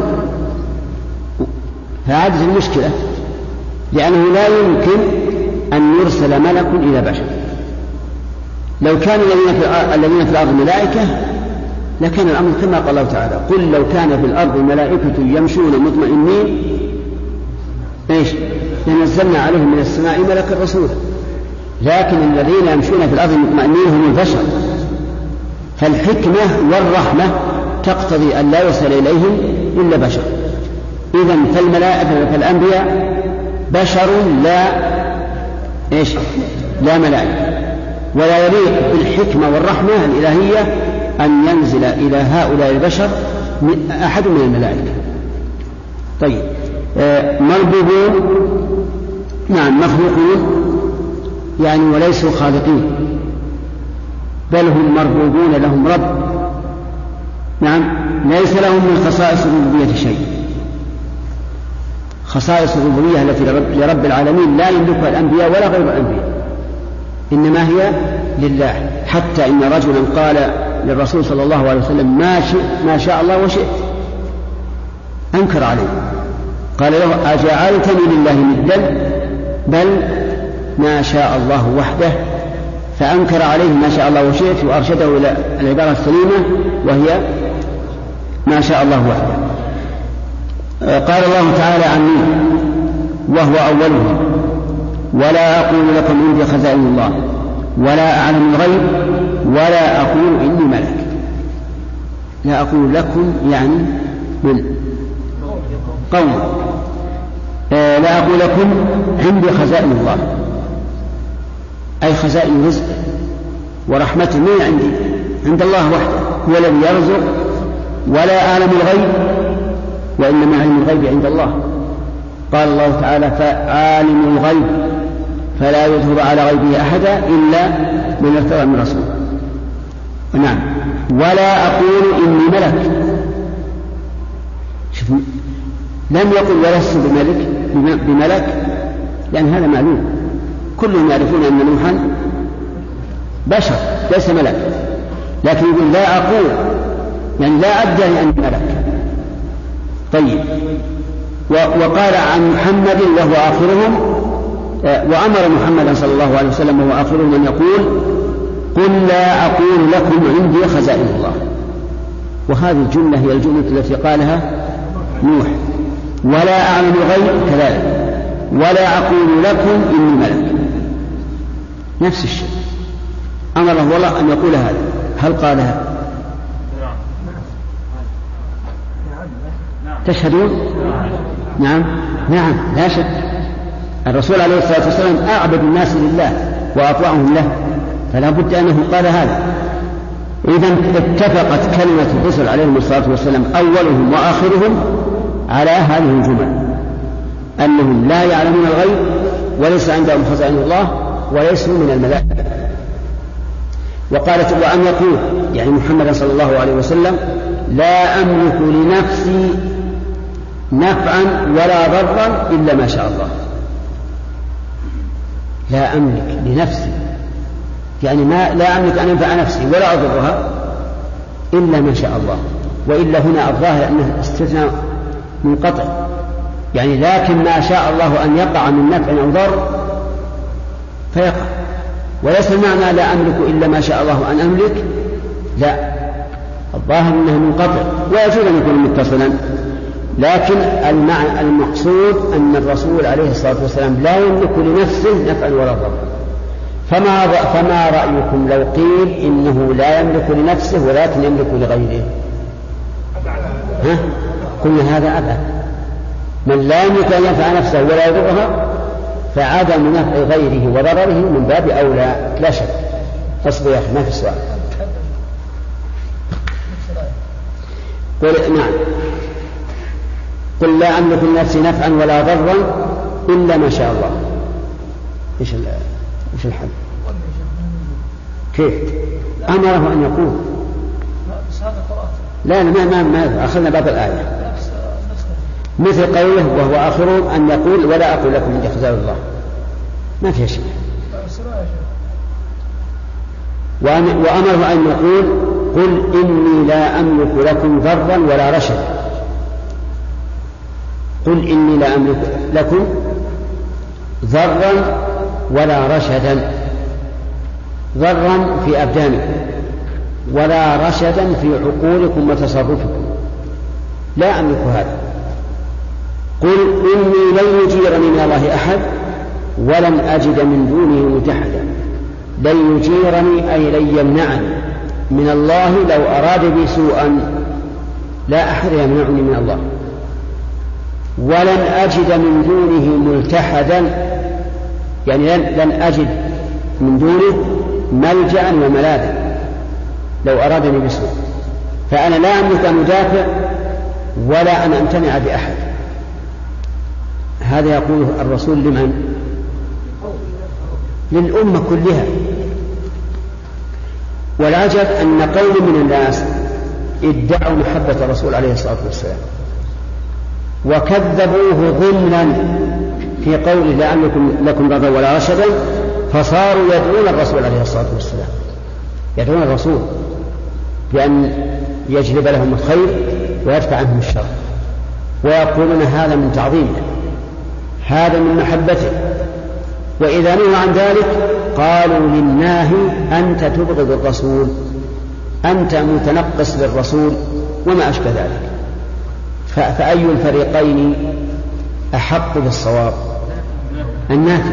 [SPEAKER 4] فهذه المشكلة، لأنه لا يمكن أن يرسل ملك إلى بشر، لو كان الذين في الأرض ملائكة لكان الأمر كما قال الله تعالى قل لو كان في الأرض ملائكة يمشون مطمئنين إيش لنزلنا عليهم من السماء ملكا رسولا. لكن الذين يمشون في الأرض مطمئنين هم البشر، فالحكمة والرحمة تقتضي أن لا يوصل إليهم إلا بشر. إذن فالملائكة فالأنبياء بشر لا إيش لا ملائكة، ولا يليق بالحكمة والرحمة الإلهية أن ينزل إلى هؤلاء البشر أحد من الملائكة. طيب آه مربوبون نعم مخلوقون يعني وليسوا خالقين، بل هم مربوبون لهم رب. نعم ليس لهم من خصائص الربوبية شيء. خصائص الربوبية التي لرب العالمين لا يملكها الأنبياء ولا غير الأنبياء، إنما هي لله. حتى إن رجلا قال للرسول صلى الله عليه وسلم ما, ما شاء الله وشئت، أنكر عليه قال له أجعلتني لله ندا بل ما شاء الله وحده، فأنكر عليه ما شاء الله وشئت وأرشده إلى العبارة السليمة وهي ما شاء الله وحده. قال الله تعالى عني وهو أولهم ولا أقول لكم عندي خزائن الله ولا أعلم الغيب ولا أقول إني ملك. لا أقول لكم يعني من قوم آه لا أقول لكم عندي خزائن الله أي خزائن رزق ورحمته من عندي عند الله وحده هو الذي يرزق. ولا أعلم الغيب وإنما علم الغيب عند الله. قال الله تعالى فعالم الغيب فلا يظهر على غيبه أحدا إلا من ارتضى من رسول. نعم ولا أقول إني ملك. شوف لم يقل ولست بملك بملك لأن هذا معلوم، كلهم يعرفون أن نوحا بشر ليس ملك، لكن يقول لا أقول يعني لا أدعي أني ملك. طيب وقال عن محمد وهو آخرهم وأمر محمدا صلى الله عليه وسلم وهو آخرهم أن يقول قل لا أقول لكم عندي خزائن الله. وهذه الجملة هي الجملة التي قالها نوح. ولا أعلم الغيب كذلك ولا أقول لكم إني ملك نفس الشيء. أمره الله أن يقول هذا. هل قالها؟ تشهدون؟ نعم نعم لا شك. الرسول عليه الصلاة والسلام أعبد الناس لله وأطوعهم له، فلا بد أنه قال هذا. إذن اتفقت كلمة الرسل عليهم الصلاة والسلام أولهم وآخرهم على هذه الجمل أنهم لا يعلمون الغيب وليس عندهم خزائن الله وليسوا من الملائكة. وقالت وأن يقول يعني محمد صلى الله عليه وسلم لا أملك لنفسي نفعا ولا ضرا إلا ما شاء الله. لا أملك لنفسي يعني ما لا أملك أن أنفع نفسي ولا أضرها إلا ما شاء الله. وإلا هنا الظاهر أنه استثناء منقطع يعني لكن ما شاء الله أن يقع من نفع أو ضر فيقع، وليس المعنى لا أملك إلا ما شاء الله أن أملك، لا الظاهر أنه منقطع ويجوز أن يكون متصلا. لكن المعنى المقصود أن الرسول عليه الصلاة والسلام لا يملك لنفسه نفعا ولا ضرا. فما, فما رأيكم لو قيل إنه لا يملك لنفسه ولكن يملك لغيره؟ ها؟ قلنا هذا أبعد. من لا يملك أن ينفع نفسه ولا يضرها فعدم نفع غيره وضرره من باب أولى لا شك. اصبر يا أخي ما في سؤال. قل نعم قل لا أملك لنفسي نفعا ولا ضرا إلا ما شاء الله. إيش إيش الحل؟ كيف؟ أمره أن يقول لا ما ما ما أخذنا باب الآية مثل قوله وهو آخرهم أن يقول ولا أقول لكم عندي خزائن الله ما فيها شيء. وأمره أن يقول قل إني لا أملك لكم ضرا ولا رشدا. قل إني لا أملك لكم ضرا ولا رشدا. ضرا في أبدانكم ولا رشدا في عقولكم وتصرفكم، لا أملك هذا. قل إني لن يجيرني من الله أحد ولن أجد من دونه ملتحدا. لن يجيرني أي لن يمنعني من الله لو أراد بي سوءا، لا أحد يمنعني من الله. ولن أجد من دونه ملتحدا يعني لن أجد من دونه ملجأ وملاذا لو أرادني بسوء. فأنا لا أملك أن أدافع ولا أن أمتنع بأحد. هذا يقوله الرسول لمن؟ للأمة كلها. والعجب أن قوم من الناس ادعوا محبة الرسول عليه الصلاة والسلام وكذبوه ضمنا في قوله لا أملك لكم ضرا ولا رشدا، فصاروا يدعون الرسول عليه الصلاة والسلام، يدعون الرسول بأن يجلب لهم الخير ويدفع عنهم الشر، ويقولون هذا من تعظيمه، هذا من محبته. وإذا نهوا عن ذلك قالوا للناهي أنت تبغض الرسول، أنت متنقص للرسول وما أشبه ذلك. فأي الفريقين أحق بالصواب؟ النافي.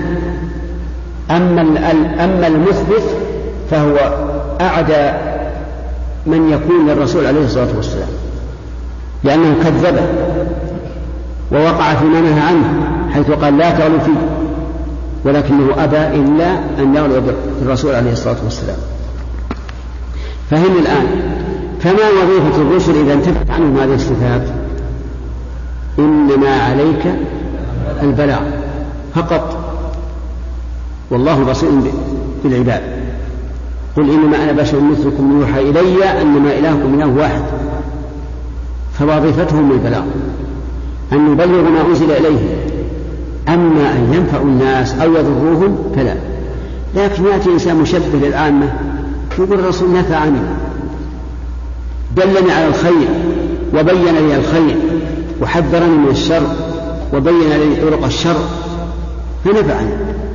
[SPEAKER 4] أما المثبت فهو أعدى من يكون للرسول عليه الصلاة والسلام، لأنه كذبه ووقع فيما نهى عنه، حيث قال لا تغلوا فيه، ولكنه أبى إلا أن يغلو بالرسول عليه الصلاة والسلام. فهم الآن فما وظيفة الرسل إذا انتفت عنهم هذه الصفات؟ إنما عليك البلاغ فقط، والله بصير بالعباد. قل إنما أنا بشر مثلكم يوحى إلي أنما إلهكم إله واحد. فوظيفتهم البلاغ، أن يبلغوا ما أنزل إليهم. أما أن ينفعوا الناس أو يضروهم فلا. لكن يأتي إنسان مشبه للعامة يقول الرسول نفى عني، دلني على الخير وبين لي الخير وحذرني من الشر وبين لي طرق الشر فنفعني.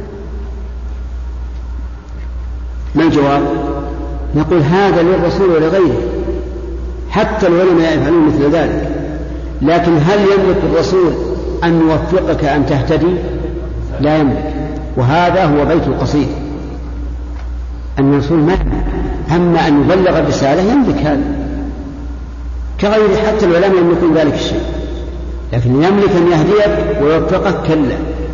[SPEAKER 4] ما الجواب؟ نقول هذا للرسول ولغيره، حتى العلماء يفعلون مثل ذلك. لكن هل يملك الرسول أن يوفقك أن تهتدي؟ لا يملك. وهذا هو بيت القصيد، أن الرسول ما أما أن يبلغ الرسالة يملك هذا، كغيره حتى العلماء يملكون ذلك الشيء، لكن يملك أن يهديك ويوفقك كلا.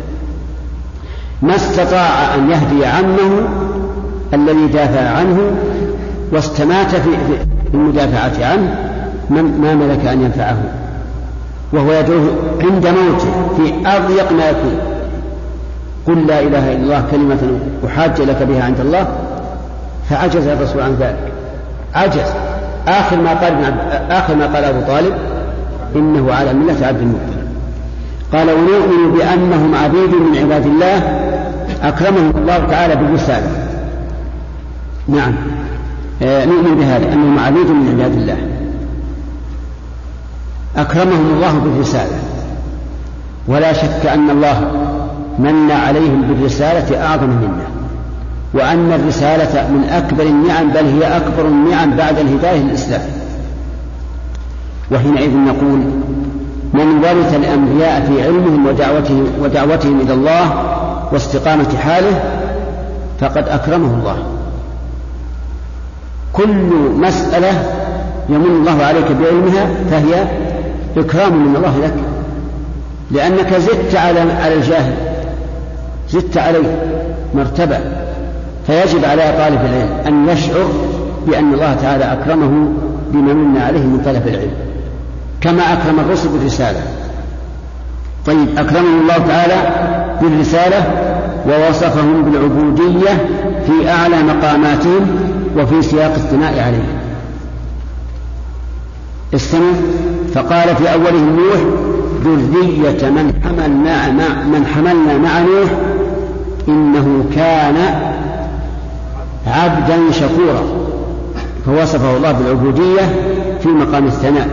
[SPEAKER 4] ما استطاع أن يهدي عمه الذي دافع عنه واستمات في المدافعة عنه ما ملك أن ينفعه، وهو يدعوه عند موته في أضيق ما يكون. قل لا إله إلا الله كلمة أحاج لك بها عند الله، فعجز الرسول عن ذلك، عجز. آخر ما قال آخر ما قال أبو طالب إنه على ملة عبد المطلب. قال ونؤمن بأنهم عبيد من عباد الله أكرمهم الله تعالى بالرسالة. نعم آه نؤمن بهذا أنهم عبيد من عباد الله أكرمهم الله بالرسالة، ولا شك أن الله من عليهم بالرسالة أعظم منا، وأن الرسالة من أكبر النعم، بل هي أكبر النعم بعد الهداية للإسلام. وحينئذ نقول من ورث الأنبياء في علمهم ودعوتهم, ودعوتهم إلى الله واستقامة حاله فقد أكرمه الله. كل مسألة يمن الله عليك بعلمها فهي إكرام من الله لك، لأنك زدت على الجاهل، زدت عليه مرتبة. فيجب على طالب العلم أن يشعر بأن الله تعالى أكرمه بما من عليه من طلب العلم، كما أكرم الرسل بالرسالة. طيب أكرمه الله تعالى بالرسالة ووصفهم بالعبودية في أعلى مقاماتهم وفي سياق الثناء عليه. استمع، فقال في أولهم نوح ذرية من حملنا مع من حملنا مع نوح إنه كان عبدا شكورا، فوصفه الله بالعبودية في مقام الثناء،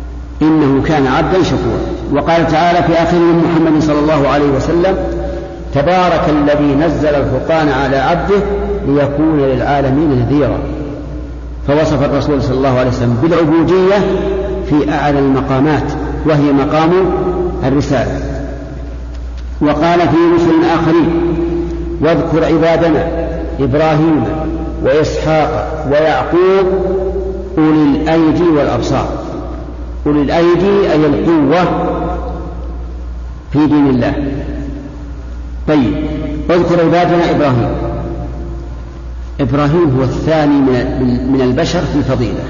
[SPEAKER 4] إنه كان عبدا شكورا. وقال تعالى في آخر محمد صلى الله عليه وسلم تبارك الذي نزل الفرقان على عبده ليكون للعالمين نذيرا. فوصف الرسول صلى الله عليه وسلم بالعبودية في أعلى المقامات وهي مقام الرسالة. وقال في رسل آخرين: واذكر عبادنا إبراهيم وإسحاق ويعقوب أولي الأيدي والأبصار. أولي الأيدي أي القوة في دين الله. طيب، واذكر عبادنا إبراهيم. إبراهيم هو الثاني من البشر في الفضيلة،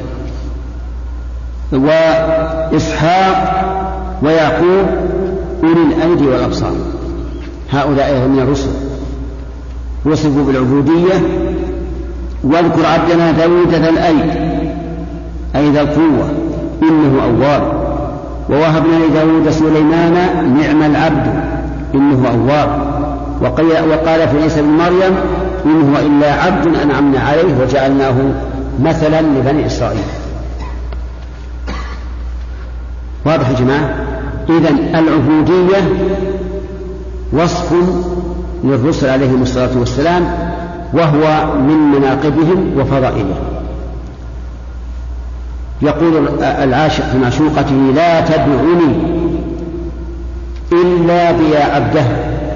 [SPEAKER 4] وإسحاق ويعقوب أولي الأيدي والأبصار، هؤلاء من الرسل وصفوا بالعبودية. واذكر عبدنا داود ذا الأيد أي ذا القوة إنه أواب. ووهبنا لداود سليمان نعم العبد إنه أواب. وقال في عيسى بن مريم: إن هو إلا عبد أنعمنا عليه وجعلناه مثلا لبني إسرائيل. واضح يا جماعة؟ إذن العبودية وصف للرسل عليهم الصلاة والسلام، وهو من مناقبهم وفضائلهم. يقول العاشق في معشوقته: لا تدعني إلا بيا عبده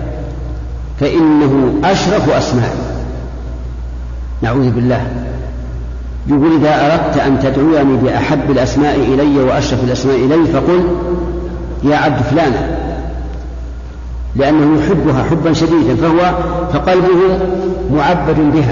[SPEAKER 4] فإنه أشرف أسمائي. نعوذ بالله. يقول: إذا أردت أن تدعوني بأحب الأسماء إلي وأشرف الأسماء إلي فقل يا عبد فلانة، لأنه يحبها حبا شديدا، فهو فقلبه معبد بها.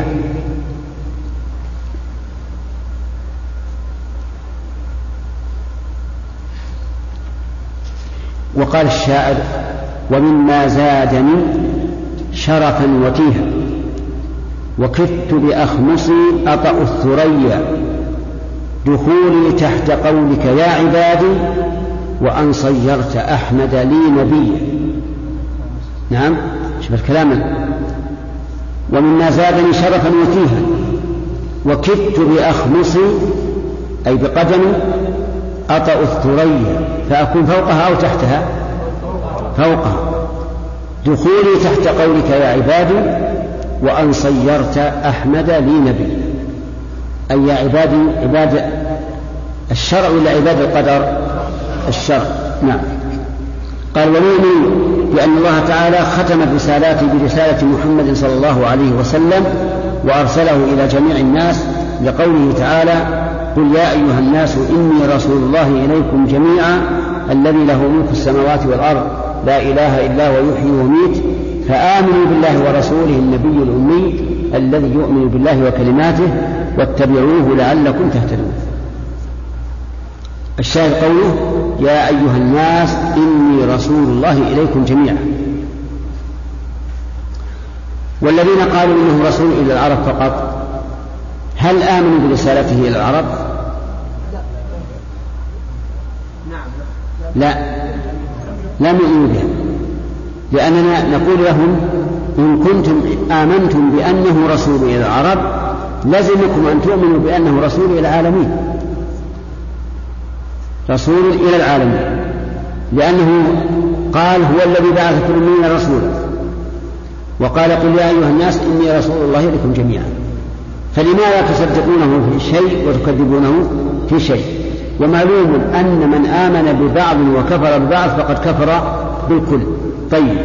[SPEAKER 4] وقال الشاعر: ومما زادني شرفا وتيها وكدت بأخمصي أطأ الثريا دخولي تحت قولك يا عبادي وأن صيرت أحمد لي نبيا. نعم، شوف الكلام. ومما زادني شرفا وتيها وكدت بأخمصي أي بقدمي أطأ الثريا، فأكون فوقها أو تحتها؟ فوقها. دخولي تحت قولك يا عبادي وأن صيرت أحمد لي نبي، أي يا عبادي عباد الشرع ولا عباد القدر؟ الشرع. نعم. قال: ونؤمن بأن الله تعالى ختم الرسالات برسالة محمد صلى الله عليه وسلم وأرسله إلى جميع الناس، لقوله تعالى: قل يا أيها الناس إني رسول الله إليكم جميعا الذي له ملك السماوات والأرض لا إله إلا هو يحيي ويميت فآمنوا بالله ورسوله النبي الأمي الذي يؤمن بالله وكلماته واتبعوه لعلكم تهتدون. الشاهد قوله: يا أيها الناس إني رسول الله إليكم جميعا. والذين قالوا إنه رسول إلى العرب فقط، هل آمنوا برسالته إلى العرب؟ لا، لم يؤمنوا بها، لأننا نقول لهم: إن كنتم آمنتم بأنه رسول إلى العرب لزمكم أن تؤمنوا بأنه رسول إلى العالمين، رسول إلى العالمين، لأنه قال: هو الذي بعث في الأميين رسولا، وقال: قل يا أيها الناس إني رسول الله إليكم جميعا. فلماذا تصدقونه في شيء وتكذبونه في شيء؟ ومعلوم أن من آمن ببعض وكفر ببعض فقد كفر بالكل. طيب،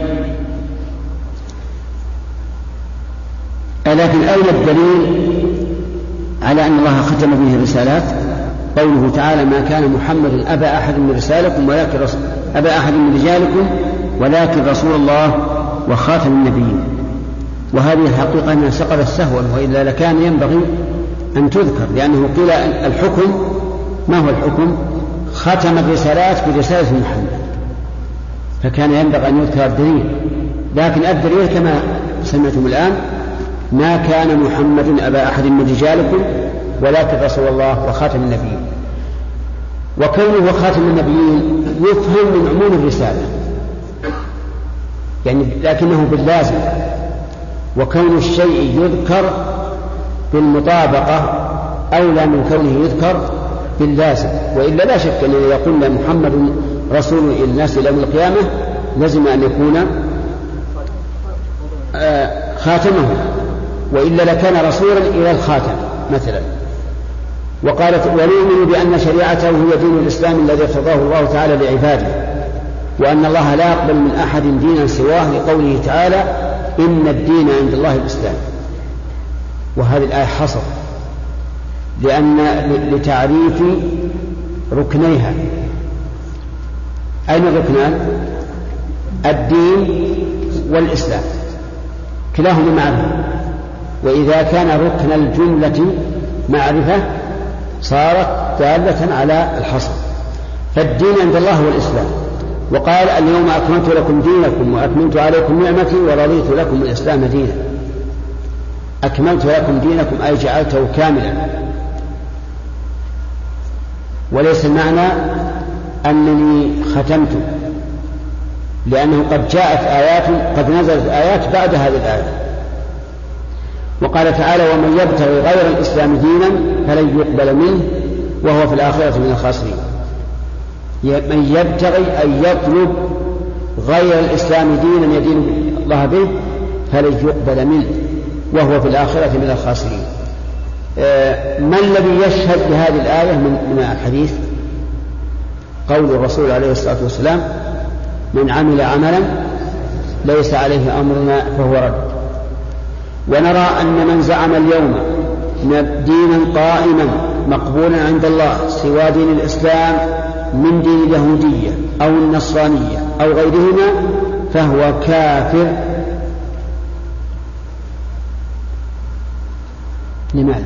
[SPEAKER 4] لكن أين الدليل على أن الله ختم به الرسالات؟ قوله تعالى: ما كان محمد أبا أحد من رسالكم ولكن رسول أبا أحد من رجالكم ولكن رسول الله وخاتم النبيين. وهذه الحقيقة أنها سقطت سهوا، وإلا لكان ينبغي أن تذكر، لأنه قيل الحكم. ما هو الحكم؟ ختم الرسالات برسالة محمد، فكان ينبغي أن يذكر الدليل. لكن الدليل كما سمعتم الآن: ما كان محمد أبا أحد من رجالكم ولكن رسول الله وخاتم النبيين. وكونه خاتم النبيين يفهم من عموم الرسالة، يعني لكنه باللازم. وكون الشيء يذكر بالمطابقة أولى من كونه يذكر باللازم، وإلا لا شك أن إذا قلنا محمد رسول إلى الناس إلى يوم القيامة لازم أن يكون خاتمه، وإلا لكان رسولا إلى الخاتم مثلا. وقالت ونؤمن بأن شريعته هي دين الإسلام الذي ارتضاه الله تعالى لعباده، وأن الله لا يقبل من أحد دينا سواه، لقوله تعالى إن الدين عند الله الإسلام. وهذه الآية حصر لأن لتعريف ركنيها. أين الركنان؟ الدين والإسلام كلاهما معرفة، وإذا كان ركن الجملة معرفة صارت دالة على الحصر. فالدين عند الله هو الإسلام، وقال اليوم أكملت لكم دينكم وأكملت عليكم نعمتي ورضيت لكم الإسلام دينا. أكملت لكم دينكم أي جعلته كاملا، وليس المعنى أنني ختمت، لأنه قد جاءت آيات قد نزلت آيات بعد هذه الآية. وقال تعالى ومن يبتغي غير الإسلام دينا فلن يقبل منه وهو في الآخرة من الخاسرين. من يبتغي أن يطلب غير الإسلام دينا يدين الله به فلن يقبل منه وهو في الآخرة من الخاسرين. ما الذي يشهد بهذه الآية من الحديث؟ قول الرسول عليه الصلاة والسلام من عمل عملا ليس عليه أمرنا فهو رد. ونرى أن من زعم اليوم دينا قائما مقبولا عند الله سوى دين الإسلام من دين اليهودية أو النصرانية أو غيرهما فهو كافر. لماذا؟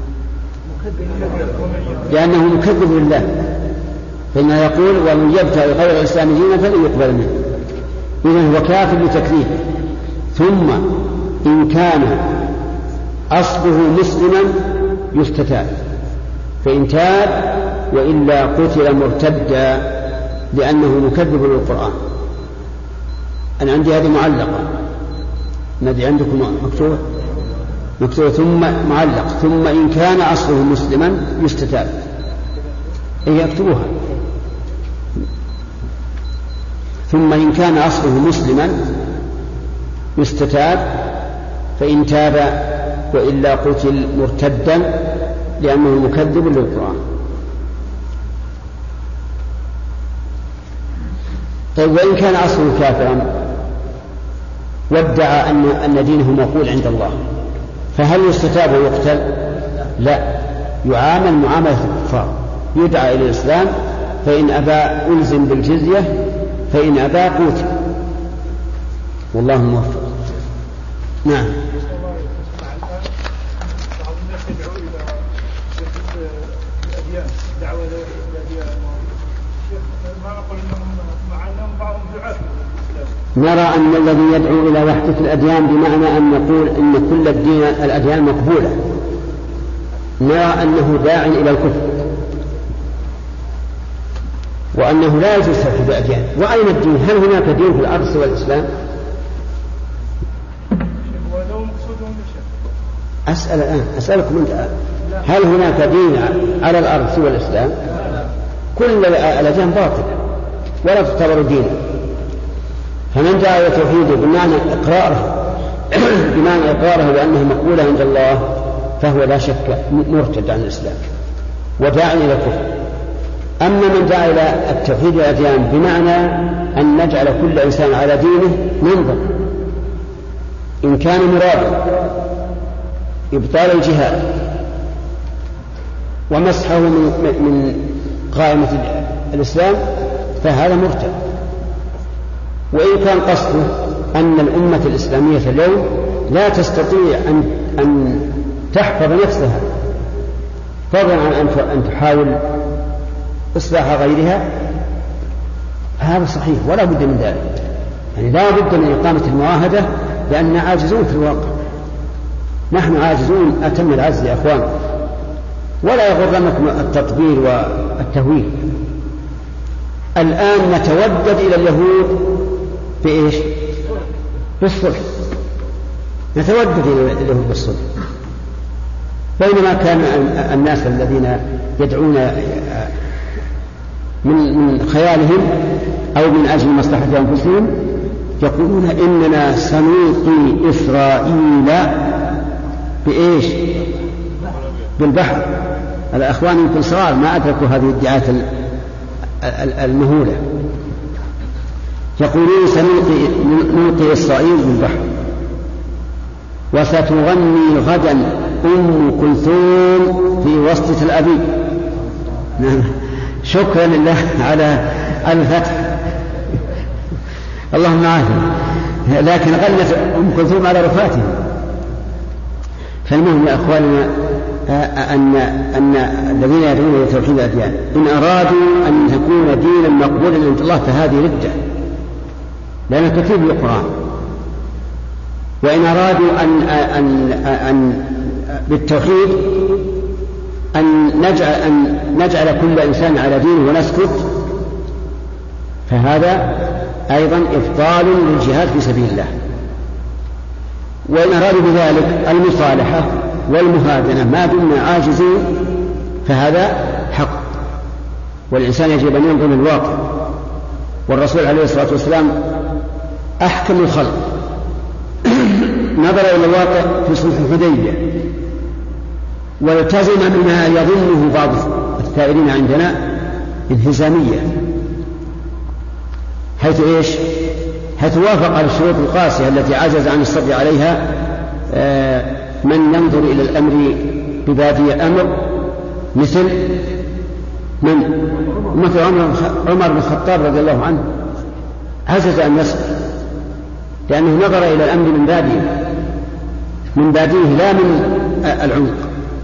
[SPEAKER 4] لأنه مكذب لله، فإنه يقول ومن يبتغي غير الإسلام دينا فلن يقبل منه، إذن هو كافر بتكذيبه. ثم إن كان أصله مسلما يستتاب، فإن تاب وإلا قتل مرتدا لأنه مكذب للقرآن. أنا عندي هذه معلقة، الذي عندكم مكتوب مكتوب ثم معلق ثم إن كان أصله مسلما يستتاب، أي يكتبوها ثم إن كان أصله مسلما يستتاب فإن تاب وإلا قتل مرتدا لأنه مكذب للقرآن. طيب وإن كان أصله كافرا وادعى أن أن دينه مقبول عند الله فهل يستتاب ويقتل؟ لا، يعامل معاملة الكفار، يدعى إلى الإسلام، فإن أبى ألزم بالجزية، فإن أبى قتل. والله موفق. نعم.
[SPEAKER 5] بعض الناس يدعو إلى الأديان، دعوة الأديان. ما أقول أنهم مع أنهم بعضهم دعاة.
[SPEAKER 4] نرى أن الذي يدعو إلى وحدة الأديان بمعنى أن نقول أن كل الدين الأديان مقبولة، نرى أنه داع إلى الكفر، وأنه لا يجوز توحيد الأديان. وأين الدين؟ هل هناك دين في الأرض سوى الإسلام؟ أسأل الآن أسألكم أنت، هل هناك دين على الأرض سوى الإسلام؟ كل الأديان باطلة ولا تعتبر دينا. فمن دعا إلى توحيده بمعنى إقراره بمعنى إقراره بأنه مقبولة عند الله فهو لا شك مرتد عن الإسلام وداعي إلى الكفر. أما من دعا إلى التوحيد والأديان بمعنى أن نجعل كل إنسان على دينه ننظر إن كان مرادا إبطال الجهاد ومسحه من قائمة الإسلام فهذا مرتد. وإن كان قصده أن الأمة الإسلامية اليوم لا تستطيع أن, أن تحفظ نفسها فضلا عن أن تحاول إصلاح غيرها، هذا صحيح ولا بد من ذلك. يعني لا بد من إقامة المعاهدة لأننا عاجزون في الواقع، نحن عاجزون أتم العجز يا أخوان. ولا يغرنكم التطبيل والتهويل. الآن نتودد إلى اليهود بإيش؟ بالصلح، نتودد إلى اليهود بالصلح، بينما كان الناس الذين يدعون من من خيالهم أو من أجل مصلحة أنفسهم يقولون إننا سنلقي إسرائيل بإيش؟ بالبحر. الأخوان يمكن صغار ما أدركوا هذه الادعاءات المهولة. يقولون سنلقي نلقي إسرائيل بالبحر وستغني غدا أم كلثوم في وسط تل أبيب. شكرا لله على الفتح، اللهم عافنا. لكن غنت أم كلثوم على رفاته. فالمهم يا أخواننا أن أن الذين يدعون إلى توحيد الأديان إن أرادوا أن تكون دينا مقبولا عند الله فهذه ردة، لأن كثير من القرآن. وإن أرادوا أن أن أن بالتوحيد أن نجعل أن نجعل كل إنسان على دينه ونسكت، فهذا أيضا إبطال للجهاد في سبيل الله. وإن أرادوا بذلك المصالحة والمهادنة ما دمنا عاجزين فهذا حق، والإنسان يجب أن ينظر للواقع. والرسول عليه الصلاة والسلام أحكم الخلق نظر إلى الواقع في صلح الحديبية والتزم بما يظنه بعض الثائرين عندنا انهزامية، حيث إيش؟ حيث وافق على الشروط القاسية التي عجز عن الصبر عليها من ينظر إلى الأمر ببادي أمر مثل من مثل عمر بن الخطاب رضي الله عنه، عجز أن يصبر لأنه نظر إلى الأمر من باديه من باديه لا من العمق.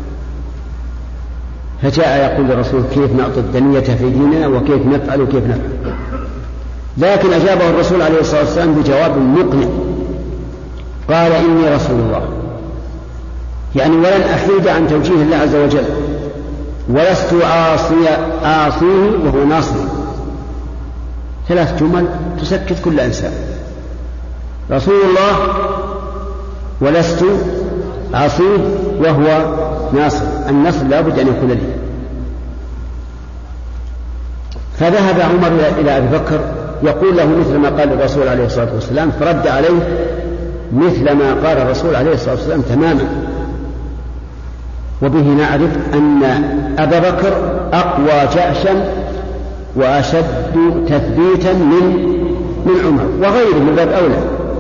[SPEAKER 4] فجاء يقول للرسول كيف نعطي الدنية في ديننا وكيف نفعل وكيف نفعل. لكن أجابه الرسول عليه الصلاة والسلام بجواب مقنع، قال إني رسول الله، يعني ولن أحيد عن توجيه الله عز وجل، ولست عاصي عاصيه وهو ناصري. ثلاث جمل تسكت كل إنسان: رسول الله، ولست عاصيه، وهو ناصر. النصر لا بد أن يكون لي. فذهب عمر إلى أبي بكر يقول له مثل ما قال الرسول عليه الصلاة والسلام، فرد عليه مثل ما قال الرسول عليه الصلاة والسلام تماما. وبه نعرف أن أبا بكر أقوى جأشا وأشد تثبيتا من من عمر وغيره من باب أولى،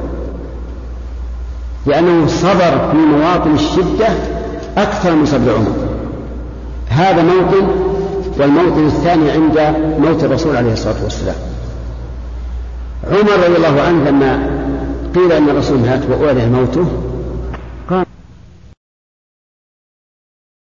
[SPEAKER 4] لأنه صبر في مواطن الشدة أكثر من صبر عمر. هذا موطن. والموطن الثاني عند موت الرسول عليه الصلاة والسلام. عمر رضي الله عنه لما قيل أن الرسول مات وأعلن موته